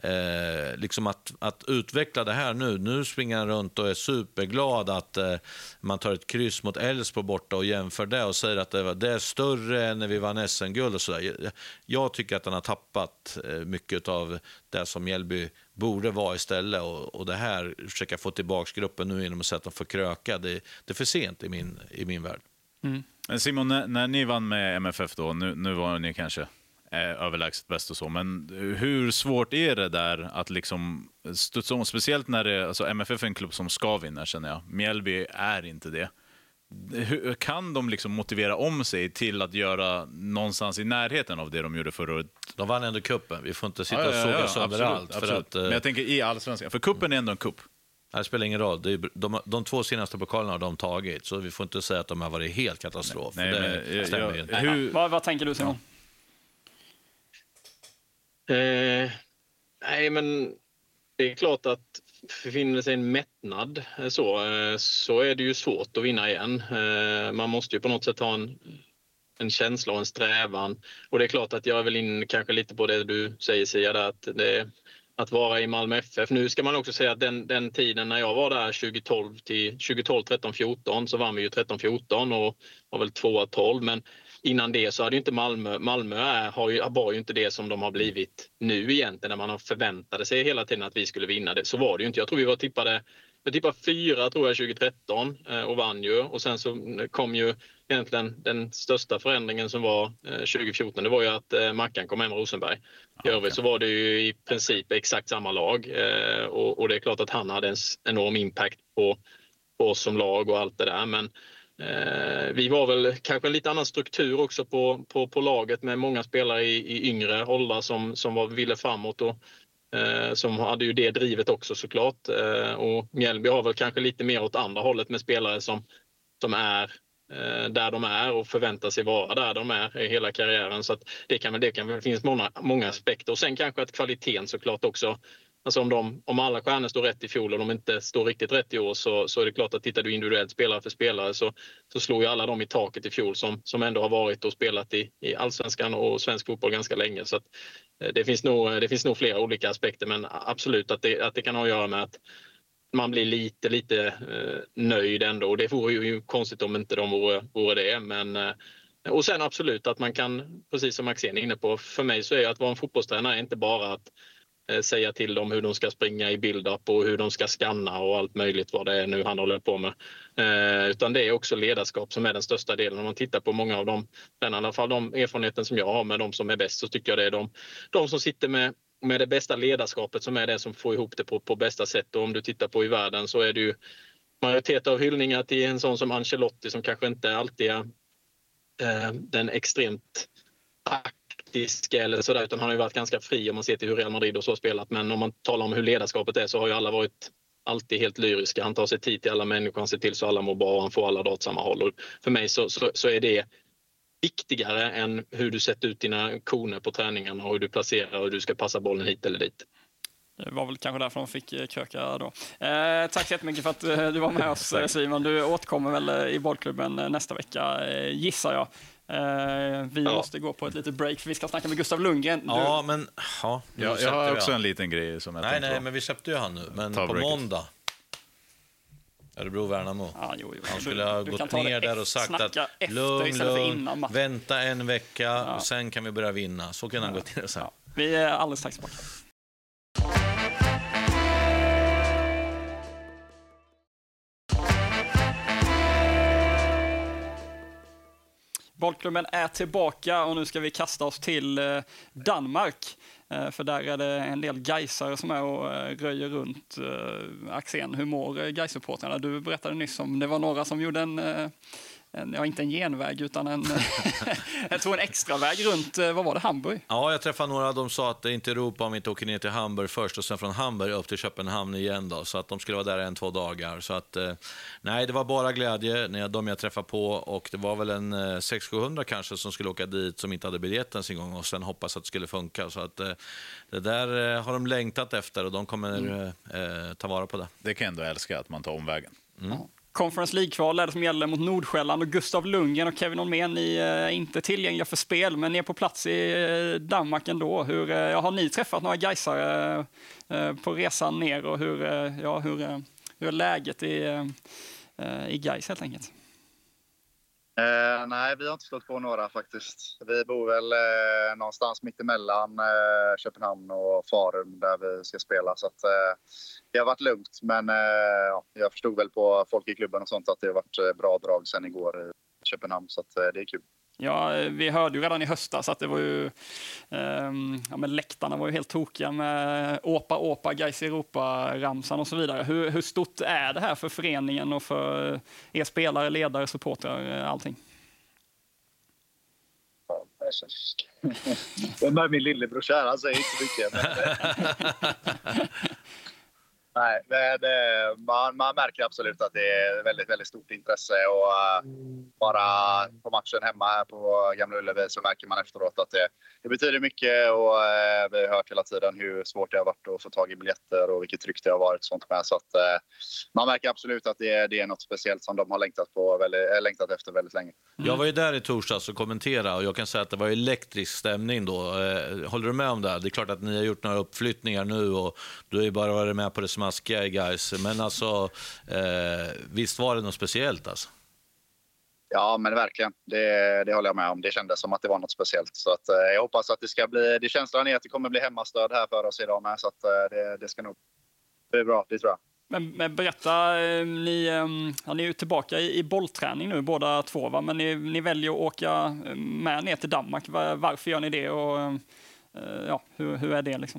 liksom att utveckla det här nu. Nu springer han runt och är superglad att man tar ett kryss mot Elfsborg borta och jämför det och säger att det är större än när vi vann SM-guld och sådär. Jag tycker att han har tappat mycket av det som Mjällby borde vara istället, och det här försöka få tillbaka gruppen nu genom att sätta dem för kröka. Det är för sent i min värld. Mm. Simon, när ni vann med MFF då, nu var ni kanske överlägset bäst och så, men hur svårt är det där att liksom studsa om, speciellt när alltså MFF är en klubb som ska vinna, känner jag. Mjällby är inte det. Hur kan de liksom motivera om sig till att göra någonstans i närheten av det de gjorde förra året? De vann ändå kuppen. Vi får inte sitta och såga sönder allt. För att, men jag tänker i allsvenskan, för kuppen är ändå en kupp. Det spelar ingen roll. De 2 senaste pokalerna har de tagit, så vi får inte säga att de har varit helt katastrof. Nej, det stämmer inte. Vad tänker du, Simon? Nej, men det är klart att befinner sig en mättnad så är det ju svårt att vinna igen. Man måste ju på något sätt ha en känsla och en strävan. Och det är klart att jag är väl in kanske lite på det du säger, Sia, där, att vara i Malmö FF. Nu ska man också säga att den tiden när jag var där 2012, 13, 14 så vann vi ju 13-14 och var väl 2-12. Men innan det så hade ju inte Malmö var ju inte det som de har blivit nu egentligen, när man har förväntade sig hela tiden att vi skulle vinna det. Så var det ju inte. Jag tror vi tippade 4 tror jag 2013 och vann ju. Och sen så kom ju egentligen den största förändringen som var 2014. Det var ju att Mackan kom hem Rosenberg. I övrigt så var det ju i princip exakt samma lag. Och det är klart att han hade en enorm impact på oss som lag och allt det där. Men vi var väl kanske en lite annan struktur också på laget, med många spelare i yngre åldrar som ville framåt och som hade ju det drivet också såklart. Och Mjällby har väl kanske lite mer åt andra hållet, med spelare som är där de är och förväntar sig vara där de är i hela karriären. Så att det kan finnas många aspekter. Och sen kanske att kvaliteten såklart också. Alltså om alla stjärnor står rätt i fjol och de inte står riktigt rätt i år, så är det klart att tittar du individuellt spelare för spelare så slår ju alla de i taket i fjol som ändå har varit och spelat i allsvenskan och svensk fotboll ganska länge. Så att det finns nog flera olika aspekter, men absolut att det kan ha att göra med att man blir lite nöjd ändå. Och det vore ju konstigt om inte de vore det. Men, och sen absolut att man kan, precis som Maxén är inne på, för mig så är att vara en fotbollstränare inte bara att säga till dem hur de ska springa i build-up och hur de ska scanna och allt möjligt vad det är nu han håller på med. Utan det är också ledarskap som är den största delen. Om man tittar på många av dem, i alla fall de erfarenheten som jag har med de som är bäst, så tycker jag det är de som sitter med det bästa ledarskapet som är det som får ihop det på bästa sätt. Och om du tittar på i världen så är det ju majoritet av hyllningar till en sån som Ancelotti, som kanske inte alltid är den extremt taktiska eller sådär, utan han har ju varit ganska fri om man ser till hur Real Madrid och så har spelat. Men om man talar om hur ledarskapet är, så har ju alla varit alltid helt lyriska. Han tar sig tid till alla människor, han ser till så alla mår bra och han får alla dra åt samma håll. Och för mig så är det viktigare än hur du sätter ut dina koner på träningarna och hur du placerar och hur du ska passa bollen hit eller dit. Det var väl kanske därför de fick kröka då. Tack så jättemycket för att du var med oss, Simon. Du återkommer väl i bollklubben nästa vecka, gissar jag. Vi måste gå på ett litet break, för vi ska snacka med Gustav Lundgren. Jag har också en liten grej som jag tänkte. Nej, men vi släppte ju han nu. Men på måndag Örebro-Värnamo. Ja, jo. Han skulle ha gått ner där och sagt att lugn, vänta en vecka, och sen kan vi börja vinna. Så kan han gått ner och sagt. Ja. Vi är alldeles strax tillbaka. Bollklubben är tillbaka och nu ska vi kasta oss till Danmark. För där är det en del gaisare som är och röjer runt Axén. Hur mår Gais-supportrarna? Du berättade nyss om det var några som gjorde inte en genväg utan jag tror en extra väg runt, vad var det, Hamburg? Ja, jag träffade några, de sa att det inte är Europa om vi inte åker ner till Hamburg först och sen från Hamburg upp till Köpenhamn igen då, så att de skulle vara där 1-2 dagar. Så att, nej, det var bara glädje när de jag träffade på, och det var väl en 600-700 kanske som skulle åka dit som inte hade biljetten sin gång och sen hoppas att det skulle funka. Så att det där har de längtat efter och de kommer ta vara på det. Det kan jag ändå älska, att man tar omvägen. Ja. Conference League-kval är det som gäller mot Nordsjälland, och Gustav Lundgren och Kevin Holmén, ni är inte tillgängliga för spel, men ni är på plats i Danmark ändå. Har ni träffat några gaisare på resan ner, och hur är läget i Gais helt enkelt? Nej, vi har inte stått på några faktiskt. Vi bor väl någonstans mitt emellan Köpenhamn och Farum där vi ska spela. Så att, det har varit lugnt, men jag förstod väl på folk i klubben och sånt att det har varit bra drag sen igår i Köpenhamn, så att, det är kul. Ja, vi hörde ju redan i höstas att det var ju men läktarna var ju helt tokiga med Åpa, Gais Europa-ramsan och så vidare. Hur stort är det här för föreningen och för er spelare, ledare, supportrar, allting? Det är min lillebror, han säger inte så mycket. Men... Nej, man märker absolut att det är väldigt, väldigt stort intresse, och bara på matchen hemma här på Gamla Ullevi så märker man efteråt att det betyder mycket, och vi har hört hela tiden hur svårt det har varit att få tag i biljetter och vilket tryck det har varit sånt med, så att man märker absolut att det är något speciellt som de har längtat efter väldigt länge. Jag var ju där i torsdags och kommenterade, och jag kan säga att det var elektrisk stämning då. Håller du med om det? Det är klart att ni har gjort några uppflyttningar nu och du har ju bara varit med på det smaskiga i Gais, men alltså visst var det något speciellt alltså? Ja, men verkligen. Det håller jag med om. Det kändes som att det var något speciellt. Så att, jag hoppas att det ska bli... Det känslan är att det kommer bli hemmastöd här för oss idag med. Så att, det ska nog bli bra, det tror jag. Men berätta, ni är ju tillbaka i bollträning nu båda två, va? Men ni väljer att åka med ner till Danmark. Varför gör ni det, och hur är det liksom?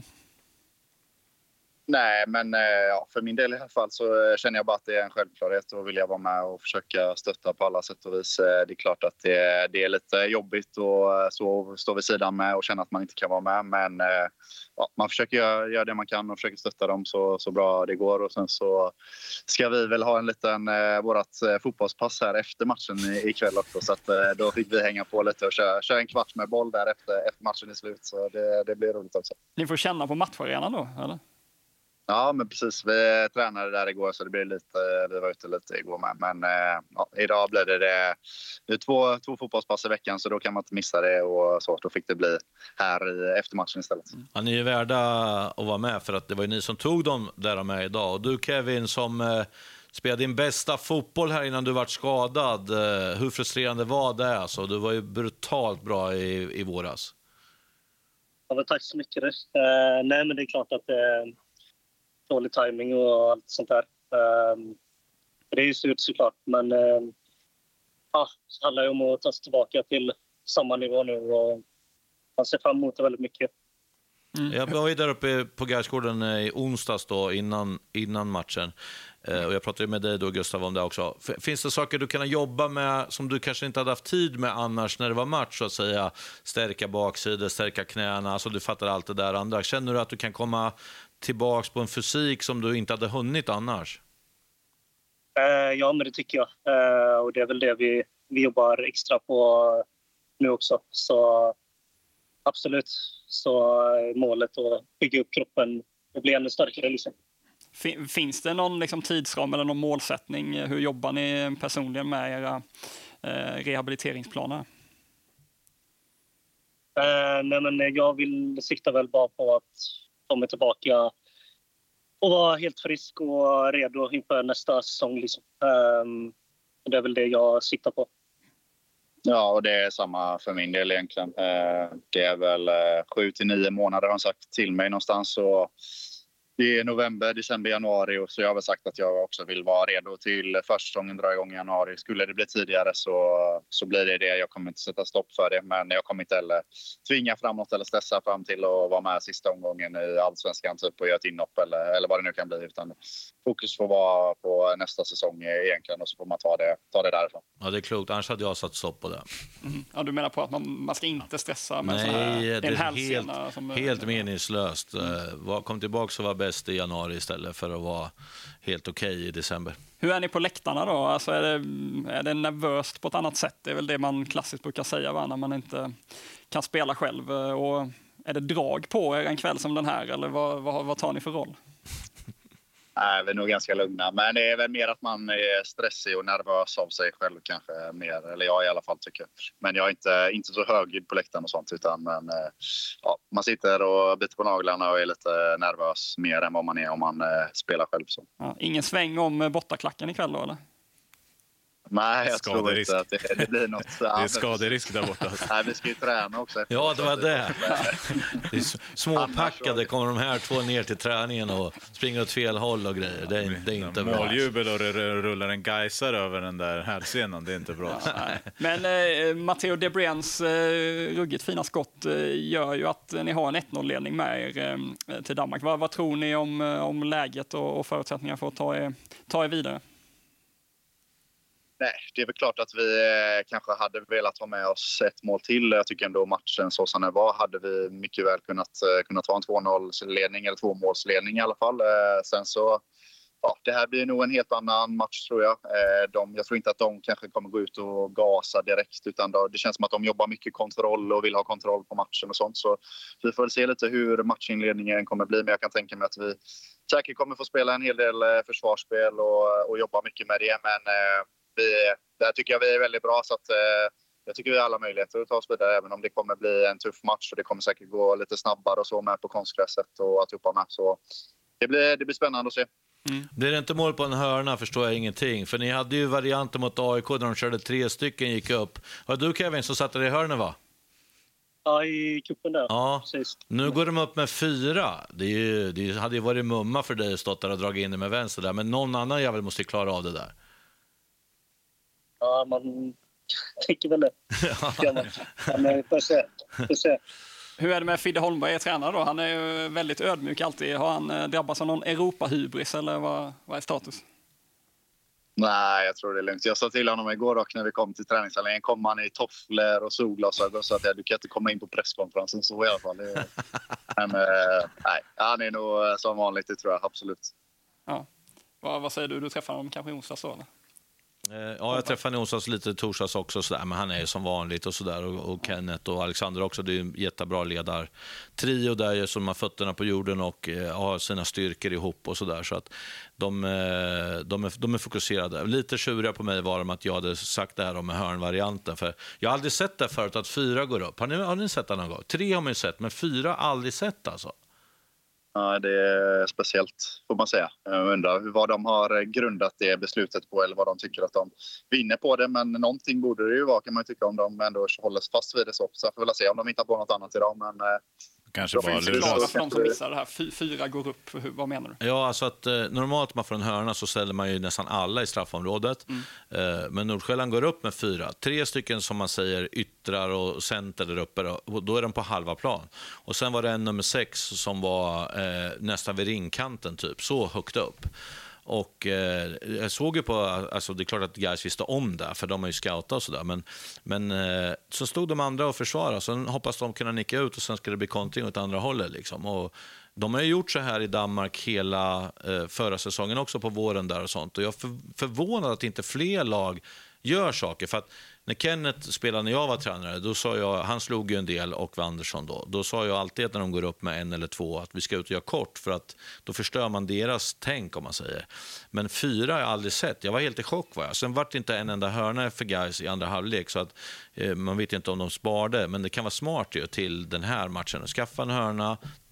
Nej, men för min del i alla fall så känner jag bara att det är en självklarhet att vilja vara med och försöka stötta på alla sätt och vis. Det är klart att det är lite jobbigt och så stå vid sidan med och känna att man inte kan vara med. Men man försöker göra det man kan och försöker stötta dem så bra det går. Och sen så ska vi väl ha en liten vårat fotbollspass här efter matchen ikväll också. Så att då fick vi hänga på lite och köra en kvart med boll där efter matchen är slut. Så det blir roligt också. Ni får känna på matcharenan då, eller? Ja, men precis. Vi tränade där igår så det blir lite, vi var ute lite igår med. Men idag blir det är två fotbollspass i veckan, så då kan man inte missa det, och så då fick det bli här efter matchen istället. Ja, ni är värda att vara med, för att det var ju ni som tog dem där med idag. Och du Kevin som spelade din bästa fotboll här innan du var skadad. Hur frustrerande var det? Alltså, du var ju brutalt bra i våras. Ja, tack så mycket. Nej, men det är klart att dålig timing och allt sånt där. Det är ju slut såklart, men det handlar ju om att ta sig tillbaka till samma nivå nu, och man ser fram emot det väldigt mycket. Jag var ju där uppe på Gaisgården i onsdags då, innan matchen. Och jag pratade med dig då, Gustav, om det också. Finns det saker du kan jobba med som du kanske inte hade haft tid med annars när det var match, så att säga? Stärka baksidor, stärka knäna, alltså du fattar allt det där andra. Känner du att du kan komma tillbaks på en fysik som du inte hade hunnit annars? Ja, men det tycker jag. Och det är väl det vi jobbar extra på nu också. Så absolut, så är målet att bygga upp kroppen och bli ännu starkare. Liksom. Finns det någon liksom tidsram eller någon målsättning? Hur jobbar ni personligen med era rehabiliteringsplaner? Nej, men jag vill sikta väl bara på att komma tillbaka vara helt frisk och redo inför nästa säsong. Liksom. Det är väl det jag siktar på. Ja, och det är samma för min del egentligen. Det är väl 7 till 9 månader har han sagt till mig någonstans. Så det är november, december, januari. Och så jag har väl sagt att jag också vill vara redo till försäsongen drar igång i januari. Skulle det bli tidigare så blir det det. Jag kommer inte sätta stopp för det. Men jag kommer inte heller tvinga framåt eller stressa fram till att vara med sista omgången i Allsvenskan typ, och göra ett inhopp eller vad det nu kan bli. Utan fokus får vara på nästa säsong egentligen och så får man ta det därifrån. Ja, det är klokt. Annars hade jag satt stopp på det. Ja, du menar på att man ska inte stressa med Nej, sån här, det är helt meningslöst. Kom tillbaka och var bäst i januari istället för att vara helt okej i december. Hur är ni på läktarna då? Alltså är det nervöst på ett annat sätt? Det är väl det man klassiskt brukar säga, va? När man inte kan spela själv. Och är det drag på er en kväll som den här? Eller vad tar ni för roll? Nej, vi är nog ganska lugna. Men det är väl mer att man är stressig och nervös av sig själv kanske mer. Eller jag i alla fall tycker. Men jag är inte så högljudd på läktaren och sånt. Men man sitter och biter på naglarna och är lite nervös mer än vad man är om man spelar själv. Så. Ja, ingen sväng om bortaklacken ikväll då, eller? Nej, jag tror inte att det blir något. Det är skaderisk där borta. Nej, vi ska ju träna också. Ja, det var det. Det är småpackade kommer de här 2 ner till träningen och springer åt fel håll och grejer. Det är inte bra. Måljubel och rullar en Gaisar över den där hälsenan, det är inte bra. Ja, men Matteo De Briens ruggigt fina skott gör ju att ni har en 1-0-ledning med er till Danmark. Vad tror ni om läget och förutsättningar för att ta er vidare? Nej, det är väl klart att vi kanske hade velat ha med oss ett mål till. Jag tycker ändå matchen så som den var hade vi mycket väl kunnat ha en 2-0-ledning eller 2-målsledning i alla fall. Sen så, det här blir nog en helt annan match tror jag. Jag tror inte att de kanske kommer gå ut och gasa direkt utan det känns som att de jobbar mycket kontroll och vill ha kontroll på matchen och sånt. Så vi får väl se lite hur matchinledningen kommer bli, men jag kan tänka mig att vi säkert kommer få spela en hel del försvarsspel och jobba mycket med det. Men där tycker jag vi är väldigt bra så att jag tycker vi har alla möjligheter att ta oss vidare även om det kommer bli en tuff match och det kommer säkert gå lite snabbare och så med på konstgräset och att jobba med. Så det blir spännande att se. Blir det inte mål på en hörna förstår jag ingenting. För ni hade ju varianter mot AIK där de körde 3 stycken gick upp. Var du Kevin som satte det i hörnen va? Ja, i kuppen där. Ja, precis. Nu går de upp med 4. Det hade ju varit mumma för dig att stått där och dragit in det med vänster där. Men någon annan jävel måste klara av det där. Ja, man tycker väl det. Men får se. Hur är det med Fidde Holmberg, tränare då? Han är ju väldigt ödmjuk alltid. Har han drabbats av någon Europa-hybris eller vad är status? Nej, jag tror det är lugnt. Jag sa till honom igår och när vi kom till träningsanläggningen kom han i tofflor och solglasögon så att du kan inte komma in på presskonferensen så i alla fall. Men nej, han är nog som vanligt, det tror jag absolut. Ja. Vad säger du? Du träffar honom kanske i onsdags då, eller? Ja, jag träffade onsdags lite torsdags också sådär, men han är ju som vanligt och sådär och Kenneth och Alexander också, det är en jättebra ledartrio där som har fötterna på jorden och har sina styrkor ihop och sådär så att de är fokuserade. Lite tjuriga på mig var de att jag hade sagt det här om hörnvarianten för jag har aldrig sett det förut att 4 går upp. Har ni sett det någon gång? 3 har man ju sett, men 4 aldrig sett alltså. Ja, det är speciellt får man säga. Jag undrar vad de har grundat det beslutet på eller vad de tycker att de vinner på det. Men någonting borde det ju vara kan man tycka om de ändå håller fast vid det så. Så får vi se om de hittar på något annat idag. Men kanske bara luras. För de som missar det här, 4 går upp, vad menar du? Ja, alltså att normalt om man får en hörna så ställer man ju nästan alla i straffområdet. Men Nordsjälland går upp med 4. 3 stycken som man säger yttrar och center där uppe. Och då är de på halva plan. Och sen var det en nummer 6 som var nästan vid ringkanten typ, så högt upp. Och jag såg ju på, alltså det är klart att guys visste om det för de har ju scoutat och sådär, men så stod de andra och försvarade, så hoppas de kunna nicka ut och sen ska det bli kontring åt andra hållet liksom. Och de har ju gjort så här i Danmark hela förra säsongen också på våren där och sånt, och jag är förvånad att inte fler lag gör saker, för att när Kenneth spelade när jag var tränare, då sa jag, han slog ju en del och Wanderson då sa jag alltid att när de går upp med 1 eller 2 att vi ska ut och göra kort, för att då förstör man deras tänk om man säger. Men 4 har jag aldrig sett, jag var helt i chock var jag. Sen var det inte en enda hörna för guys i andra halvlek, så att man vet inte om de sparade, men det kan vara smart ju till den här matchen att skaffa en hörna,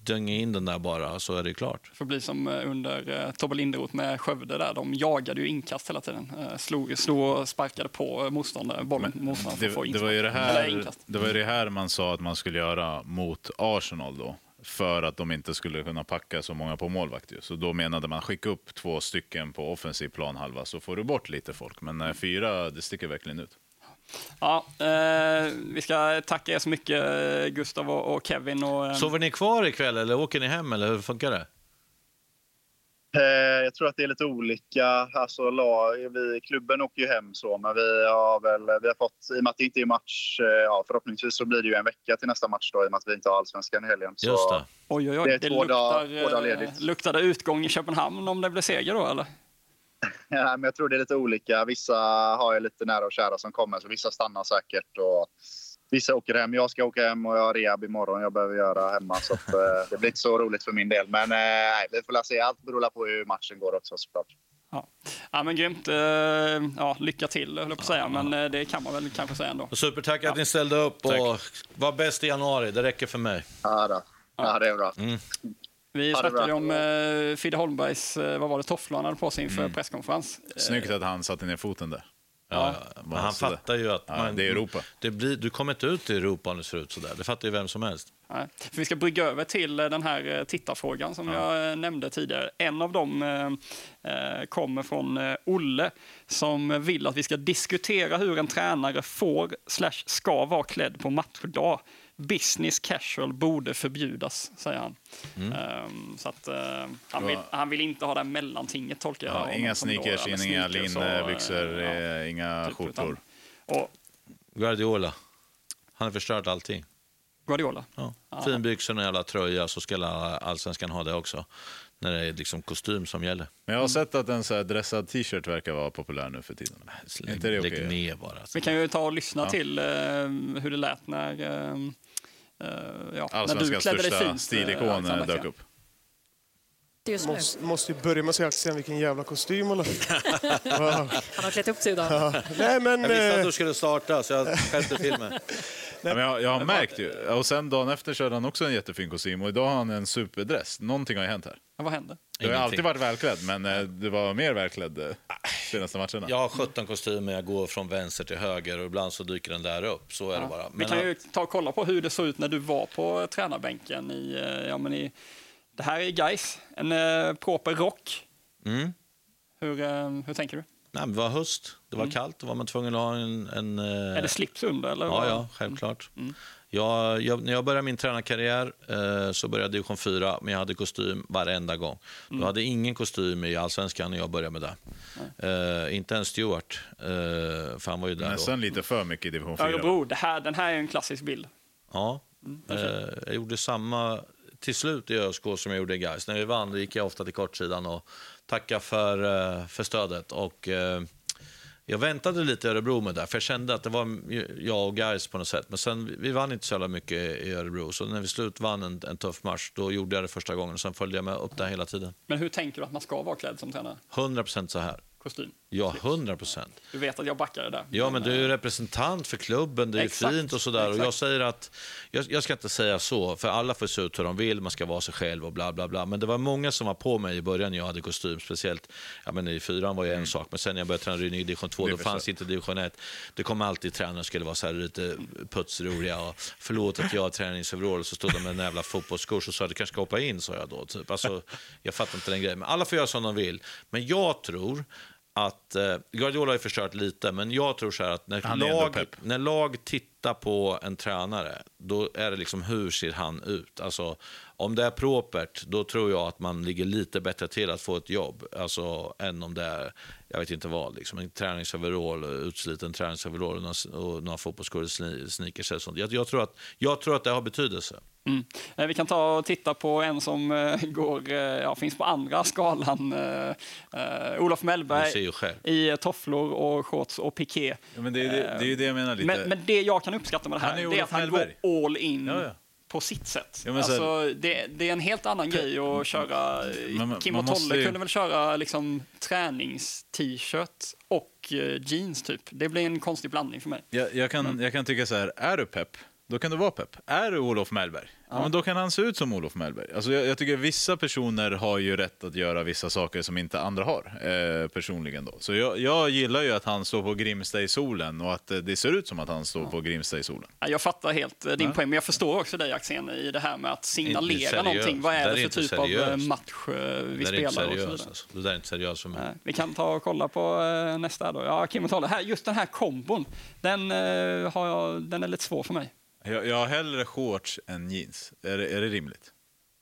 dönga in den där bara, så är det klart. Det får bli som under Tobbe Linderoth med Skövde där. De jagade ju inkast hela tiden. Slog och sparkade på bollen. Det var ju det här man sa att man skulle göra mot Arsenal då. För att de inte skulle kunna packa så många på målvakt. Så då menade man skicka upp 2 stycken på offensiv planhalva så får du bort lite folk. Men 4, det sticker verkligen ut. Ja, vi ska tacka er så mycket, Gustav och Kevin. Sover ni kvar ikväll eller åker ni hem eller hur funkar det? Jag tror att det är lite olika. Alltså, klubben åker ju hem så, men vi har fått, i och med att det inte är match, förhoppningsvis så blir det ju en vecka till nästa match då, i och med att vi inte har allsvenskan i helgen. Så just det. Oj. Det är 2 dagar ledigt. Luktar det utgång i Köpenhamn om det blir seger då, eller? Ja, men jag tror det är lite olika. Vissa har ju lite nära och kära som kommer, så vissa stannar säkert och vissa åker hem. Jag ska åka hem och jag har rehab imorgon jag behöver göra hemma, så att, det blir inte så roligt för min del. Men vi får se. Allt beror på hur matchen går också, såklart. Ja, men grymt. Lycka till, höll jag på att säga. Men det kan man väl kanske säga ändå. Supertack att ni ställde upp och var bäst i januari. Det räcker för mig. Ja, det är bra. Vi snackade om Fidde Holmbergs, tofflor han hade på sig inför presskonferens. Snyggt att han satte ner foten där. Ja. Men han fattar ju att det är Europa. Du kommer inte ut i Europa om det ser ut sådär. Det fattar ju vem som helst. Nej. För vi ska brygga över till den här tittarfrågan som jag nämnde tidigare. En av dem kommer från Olle som vill att vi ska diskutera hur en tränare ska vara klädd på matchdag. Business casual borde förbjudas, säger han. Så att han vill inte ha det mellantinget, tolkar jag. Ja, inga sneakers, inga linnbyxor, inga typ, skjortor. Guardiola. Han har förstört allting. Guardiola? Ja. Finbyxor och jävla tröja, så ska allsvenskan ha det också. När det är liksom kostym som gäller. Men jag har sett att en så här dressad t-shirt verkar vara populär nu för tiden. Lägg ner bara. Alltså. Vi kan ju ta och lyssna till hur det lät när allsvenskans största stilikon dök upp. Måste ju börja med att säga vilken jävla kostym hon har. Han har klätt upp sig idag. Nej, men, jag visste att du skulle starta, så jag skärpte filmen. Men jag har märkt ju. Och sen dagen efter körde han också en jättefin kostym. Och idag har han en superdress. Någonting har ju hänt här. Ja, vad hände? Du har alltid varit välklädd, men det var mer välklädd senaste matcherna. Jag har 17 kostymer, jag går från vänster till höger och ibland så dyker den där upp. Så är det bara. Vi kan ju ta och kolla på hur det såg ut när du var på tränarbänken i det här är Gais, en proper rock. Hur tänker du? Nej, men det var höst, det var kallt, då var man tvungen att ha en Är det slips under? Eller? Ja, självklart. När jag började min tränarkarriär så började jag division 4, men jag hade kostym varenda gång. Jag hade ingen kostym i allsvenskan när jag började med det. Inte en Stewart, för han var ju där nästan lite för mycket i division 4. Örebro, den här är en klassisk bild. Ja, jag gjorde samma till slut i ÖSK som jag gjorde i Gais. När vi vann gick jag ofta till kortsidan och tackade för stödet. Och jag väntade lite i Örebro med det, för jag kände att det var jag och Gais på något sätt. Men sen, vi vann inte så jävla mycket i Örebro, så när vi slut vann en tuff match, då gjorde jag det första gången och sen följde jag med upp där hela tiden. Men hur tänker du att man ska vara klädd som tränare? 100% så här. Kostym? Ja, 100%. Du vet att jag backar det där. Ja, men du är ju representant för klubben, det är fint och sådär. Och jag säger att, jag ska inte säga så, för alla får se ut hur de vill, man ska vara sig själv och bla bla bla. Men det var många som var på mig i början när jag hade kostym, speciellt, i 4 var ju en sak, men sen när jag började träna i division 2, då fanns inte division 1. Det kom alltid tränare skulle vara så här lite putsroliga och förlåt att jag har träningsöverall, så stod de med en jävla fotbollsskor och sa att du kanske ska hoppa in, sa jag då. Typ. Alltså, jag fattar inte den grejen, men alla får göra som de vill. Men jag tror att Guardiola har ju förstört lite, men jag tror så här att när lag tittar på en tränare, då är det liksom hur ser han ut? Alltså, om det är propert, då tror jag att man ligger lite bättre till att få ett jobb, alltså, än om det är, jag vet inte vad, liksom, en träningsoverall, utsliten träningsoverall och några fotbollsskor och sneakers och sånt. Jag tror att det har betydelse. Vi kan ta och titta på en som finns på andra skalan. Olof Mellberg i tofflor och shorts och piké. Ja, men det är ju det jag menar lite. Men det jag kan uppskatta med det här är att han går all in på sitt sätt. Ja, alltså, det är en helt annan grej att köra. Kim och Tolle kunde väl köra liksom tränings-t-shirt och jeans typ. Det blir en konstig blandning för mig. Jag kan tycka så här, är du pepp? då kan du vara pepp. Är du Olof Mellberg, ja, men då kan han se ut som Olof Mellberg. Alltså jag tycker vissa personer har ju rätt att göra vissa saker som inte andra har, personligen då. Så jag gillar ju att han står på Grimsta i solen och att det ser ut som att han står på Grimsta i solen. Ja, jag fattar helt din poäng, men jag förstår också dig, Axén, i det här med att signalera någonting. Vad är det för typ av match vi spelar och så vidare. Alltså. Det där är inte seriöst för mig. Vi kan ta och kolla på nästa då. Ja, Kim och Tolle, just den här kombon, den är lite svår för mig. Jag har hellre shorts än jeans. Är det rimligt?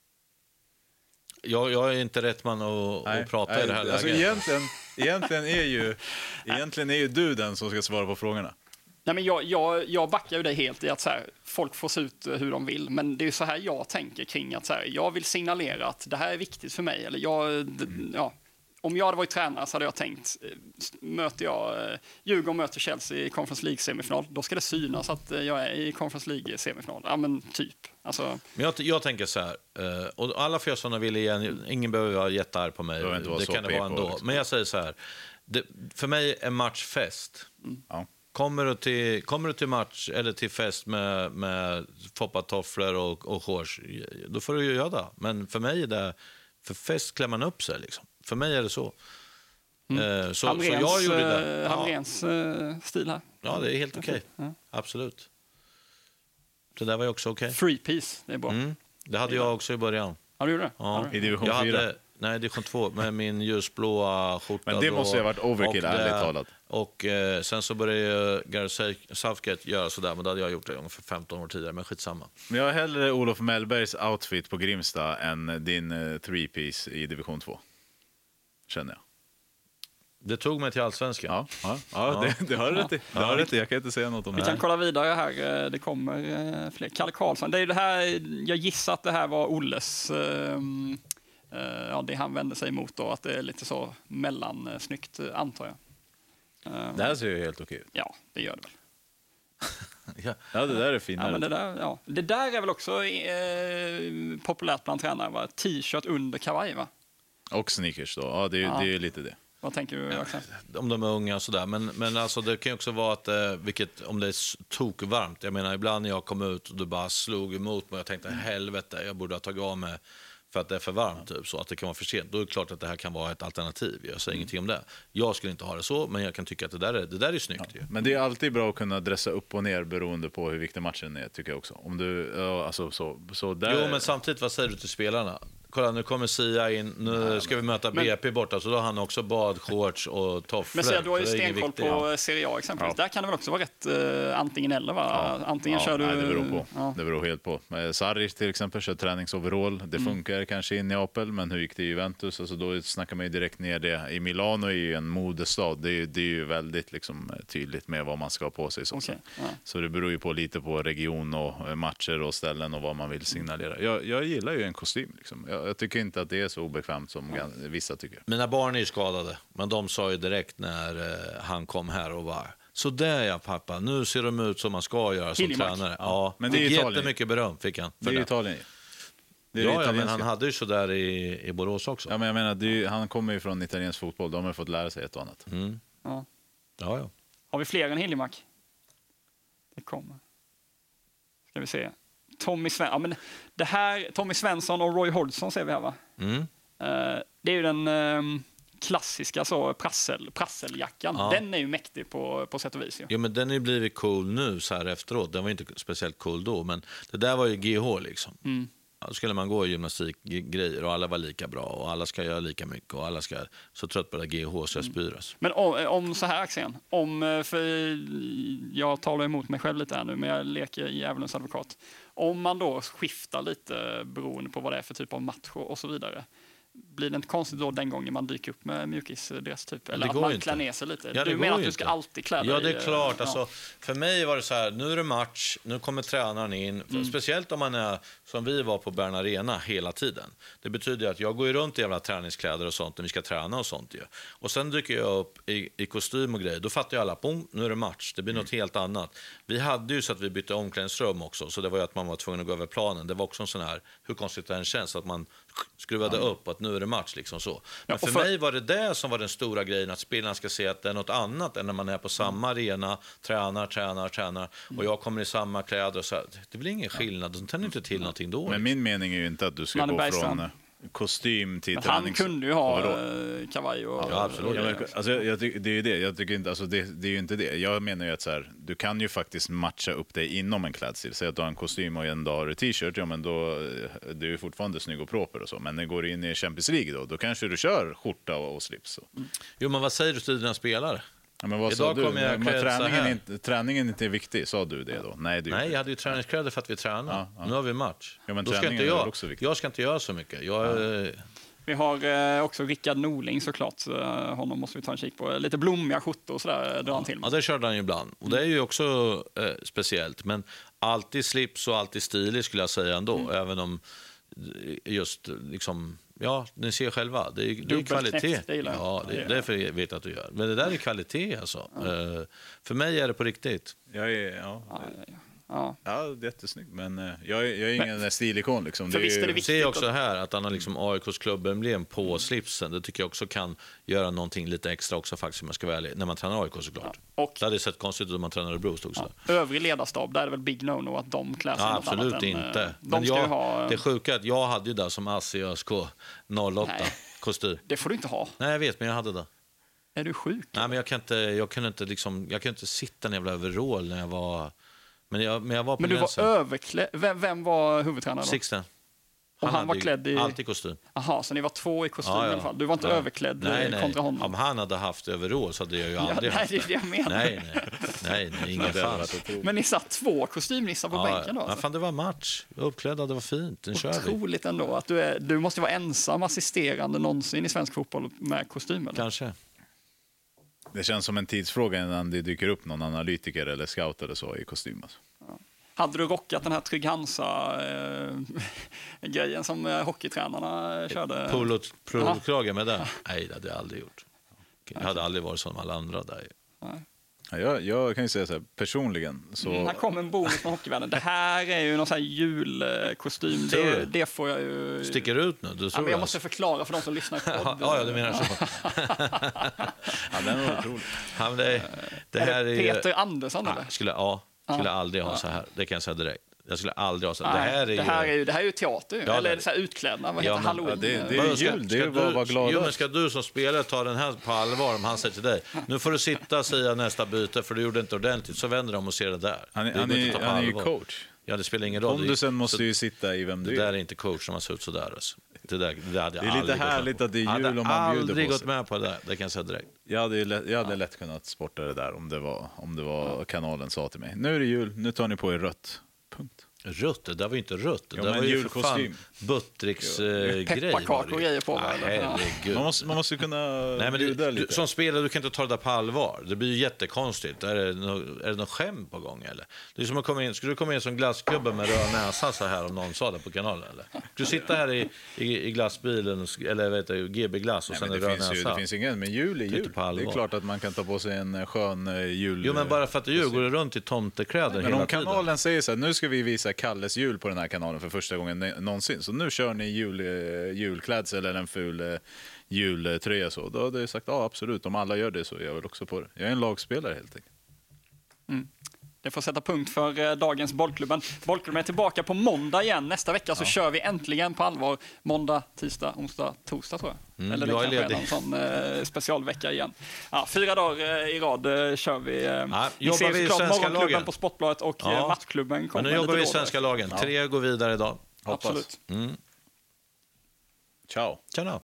Jag är inte rätt man att prata i det här alltså läget. Egentligen är ju du den som ska svara på frågorna. Nej, men jag backar ju dig helt i att så här, folk får se ut hur de vill, men det är ju så här jag tänker kring att så här, jag vill signalera att det här är viktigt för mig. Eller om jag hade varit tränare så hade jag tänkt, Djurgården möter Chelsea i Conference League-semifinal, då ska det synas att jag är i Conference League-semifinal. Ja, men typ. Alltså... Men jag tänker så här, och alla får jag sådana vill igen, ingen behöver vara jättearg på mig, det kan det vara ändå. Liksom. Men jag säger så här, för mig är matchfest. Ja. Kommer du till match eller till fest med foppatofflor och shorts, då får du ju göra det. Men för mig är det, för fest klär man upp sig liksom. För mig är det så. Så jag gjorde det. Hamrens stil här. Ja, det är helt okej. Absolut. Det där var ju också okej. Free piece, det är bra. Det hade jag också i början. Ja, du gjorde det? Ja. I division 4? Nej, division 2 med min ljusblåa skjorta. Men det måste ju ha varit overkill, ärligt talat. Och sen så började Gareth Southgate göra sådär, men då hade jag gjort det ungefär 15 år tidigare, men skitsamma. Men jag har hellre Olof Mellbergs outfit på Grimsta än din three-piece i division 2. Känner jag. Det tog mig till Allsvenskan. Ja. Det har du rätt i. Det har rätt i. Jag kan inte säga något om det. Vi kan kolla vidare här. Det kommer fler. Kalle Karlsson. Det är ju det här, jag gissar att det här var Olles, det han vände sig emot då, att det är lite så mellansnyggt, antar jag. Det här ser ju helt okej ut. Ja, det gör det väl. Ja, det där är finare. Ja, men det där är väl också populärt bland tränare, va? T-shirt under kavaj, va? Och sneakers då. Ja, det är ju lite det. Vad tänker du, Axel? Om de är unga och sådär. Men alltså, det kan ju också vara att, om det är tokvarmt. Jag menar, ibland när jag kom ut och du bara slog emot mig. Jag tänkte, helvete, jag borde ha tagit av mig för att det är för varmt, typ, så att det kan vara för sent. Då är det klart att det här kan vara ett alternativ. Jag säger ingenting om det. Jag skulle inte ha det så, men jag kan tycka att det där är snyggt. Ja. Men det är alltid bra att kunna dressa upp och ner beroende på hur viktig matchen är, tycker jag också. Om du, så där... Jo, men samtidigt, vad säger du till spelarna? Kolla, nu kommer Sia in, nu ska vi möta BP borta, så då har han också badshorts och tofflor. Men Sia, du har ju stenkoll på Serie A exempelvis. Ja. Där kan det väl också vara rätt antingen eller, va? Ja. Antingen kör du... Nej, det beror på. Ja. Det beror helt på. Sarri till exempel kör träningsoverall. Det funkar kanske i Neapel, men hur gick det i Juventus? Alltså, då snackar man ju direkt ner det. I Milano är ju en modestad. Det är ju väldigt liksom, tydligt med vad man ska ha på sig. Okay. Ja. Så det beror ju på lite på region och matcher och ställen och vad man vill signalera. Jag gillar ju en kostym liksom. Jag tycker inte att det är så obekvämt som vissa tycker. Mina barn är ju skadade, men de sa ju direkt när han kom här och var så där, ja pappa, nu ser de ut som man ska göra som tränare. Ja, men det är jättemycket beröm fick han. Det är Italien. Ja, men han hade ju så där i Borås också. Ja, men jag menar, han kommer ju från italiensk fotboll. De har fått lära sig ett och annat. Ja. Har vi fler än Hiljemark? Det kommer. Ska vi se. Tommy Svensson och Roy Hodgson ser vi här, va? Det är ju den klassiska så prasseljackan. Ja. Den är ju mäktig på sätt och vis. Ja, men den har ju blivit cool nu så här efteråt. Den var inte speciellt cool då, men det där var ju GH liksom. Då skulle man gå i gymnastikgrejer och alla var lika bra och alla ska göra lika mycket och alla ska så trött på det GH så jag spyras. Men om så här, Axén, för jag talar emot mig själv lite här nu, men jag leker i djävulens advokat. Om man då skiftar lite beroende på vad det är för typ av match och så vidare, blir det inte konstigt då den gången man dyker upp med mjukisdress typ? Eller att man klär ner sig lite? Ja, du menar att du ska alltid klä dig? Ja, det är klart. Alltså, för mig var det så här, nu är det match, nu kommer tränaren in. Speciellt om man är, som vi var på Bern Arena hela tiden. Det betyder att jag går runt i jävla träningskläder och sånt när vi ska träna och sånt. Ja. Och sen dyker jag upp i kostym och grejer. Då fattar jag alla, nu är det match. Det blir något helt annat. Vi hade ju så att vi bytte omklädningsrum också. Så det var ju att man var tvungen att gå över planen. Det var också en sån här, hur konstigt det än känns, att man skruvade upp att nu är det match liksom så. Men för mig var det som var den stora grejen, att spelarna ska se att det är något annat än när man är på samma arena, tränar och jag kommer i samma kläder och så här, det blir ingen skillnad, de tänder inte till någonting då. Men min mening är ju inte att du ska gå från kostym till tränings. Han kunde ju ha kavaj och... Ja, absolut. Ja, men, alltså, det är ju det. Jag tycker inte, alltså, det är ju inte det. Jag menar ju att så här, du kan ju faktiskt matcha upp dig inom en klädstil. Säg att du har en kostym och en dag har du t-shirt, ja men då det är ju fortfarande snygg och proper och så. Men när du går in i Champions League då kanske du kör skjorta och slips. Så. Jo, men vad säger du till dina spelare? Ja, men vad Idag sa du? kommer jag Men träningen inte är viktig, sa du det då? Nej, jag hade ju träningskläder för att vi tränar. Nu har vi match. Ja, men då ska inte jag ska inte göra så mycket. Vi har också Rickard Norling såklart. Honom måste vi ta en kik på. Lite blommiga skjortor och sådär drar han till med. Ja, det körde han ju ibland. Och det är ju också speciellt. Men alltid slips och alltid stilig skulle jag säga ändå. Även om just liksom... Ja, ni ser själva. Det är kvalitet. Ja, det är därför jag vet att du gör. Men det där är kvalitet alltså. För mig är det på riktigt. Ja, det är jättesnyggt. Men jag är ingen stilikon. Liksom. För visst är det viktigt. Jag ser också här att han har liksom AIKs klubbemblem på slipsen. Det tycker jag också kan göra någonting lite extra också faktiskt, om jag ska vara ärlig, när man tränar AIK såklart. Och det hade sett konstigt ut om man tränar Örebro också. Övrig ledarstab, där är det väl big no-no att de klär sig något annat. Absolut inte. Men det sjuka är att jag hade ju där som ass i ÖSK 08 kostym. Det får du inte ha. Nej, jag vet, men jag hade det. Är du sjuk? Nej, men jag kunde inte sitta en jävla overall när jag var... Men jag var på Men du gränsen. var överklädd. Vem var huvudtränare då? Sixten. Han var klädd i... Alltid kostym. Jaha, så ni var två i kostym i alla fall. Du var inte överklädd kontra honom? Om han hade haft overall så hade jag ju aldrig haft det. Det är det jag menar. Nej, ingen chans. Men ni satt två kostymnissar på bänken då? Men fan, det var match. Uppklädda, det var fint. Den kör vi. Otroligt ändå att du måste vara ensam assisterande någonsin i svensk fotboll med kostym. Eller? Kanske. Det känns som en tidsfråga innan det dyker upp någon analytiker eller scout eller så i kostym. Alltså. Hade du rockat den här Trygg Hansa-grejen som hockeytränarna körde? Polo-kragen med det? Nej, det hade jag aldrig gjort. Jag hade aldrig varit som alla andra där. Jag kan ju säga så här, personligen så... Här kom en bonus från hockeyvärlden. Det här är ju någon sån här julkostym. Det får jag ju... Sticker ut nu? Du jag måste förklara för de som lyssnar på podden. Ja, du menar så. Den var otrolig. Ja, det här är Peter Andersson, eller? Skulle aldrig ha så här. Det kan jag säga direkt. Jag skulle aldrig ha så här. Det här är ju teater. Ja, eller så här utklädnad. Vad heter Halloween? Det är jul. Det är bara vara glad. Jo, men ska du som spelare ta den här på allvar om han säger till dig? Nu får du sitta och säga nästa byte för du gjorde inte ordentligt. Så vänder de och ser det där. Han är ju coach. Ja, det spelar ingen roll. Pondusen måste ju sitta i vem du är. Det där är inte coach som har sett ut så där. Alltså. Det är lite härligt att det är jul om man bjuder på sig. Jag hade aldrig gått med på det där, det kan jag säga direkt. Jag hade lätt kunnat sporta det där om det var kanalen sa till mig. Nu är det jul, nu tar ni på er rött. Punkt. Rött? Det där var ju inte rött. Det där var ju för fan Buttricks-grej. Pepparkakor och grejer på. Herregud. Man måste kunna bjuda lite. Som spelare, du kan inte ta det där på allvar. Det blir ju jättekonstigt. Är det någon skämt på gång eller? Det är som att komma in. Skulle du komma in som glassklubben med röd näsa så här om någon sa det på kanalen eller? Du sitter här i glassbilen eller vet du, GB glass och sen röd näsa. Det finns ingen, men jul är jul. Det är klart att man kan ta på sig en skön jul. Jo, men bara för att du går runt i tomtekläder hela tiden. Men om kanalen säger så här, nu ska vi visa Kalles jul på den här kanalen för första gången någonsin. Så nu kör ni julklädsel eller en ful jultröja så. Då hade jag sagt, absolut, om alla gör det så jag vill också på det. Jag är en lagspelare helt enkelt. Det får sätta punkt för dagens Bollklubben. Bollklubben är tillbaka på måndag igen. Nästa vecka så kör vi äntligen på allvar. Måndag, tisdag, onsdag, torsdag tror jag. Eller det kanske är någon sån specialvecka igen. 4 dagar i rad kör vi. Ni ser vi såklart Morgonklubben på Sportbladet och Matchklubben kommer. Men nu jobbar vi i svenska lagen. 3 går vidare idag. Hoppas. Absolut. Ciao. Tjena.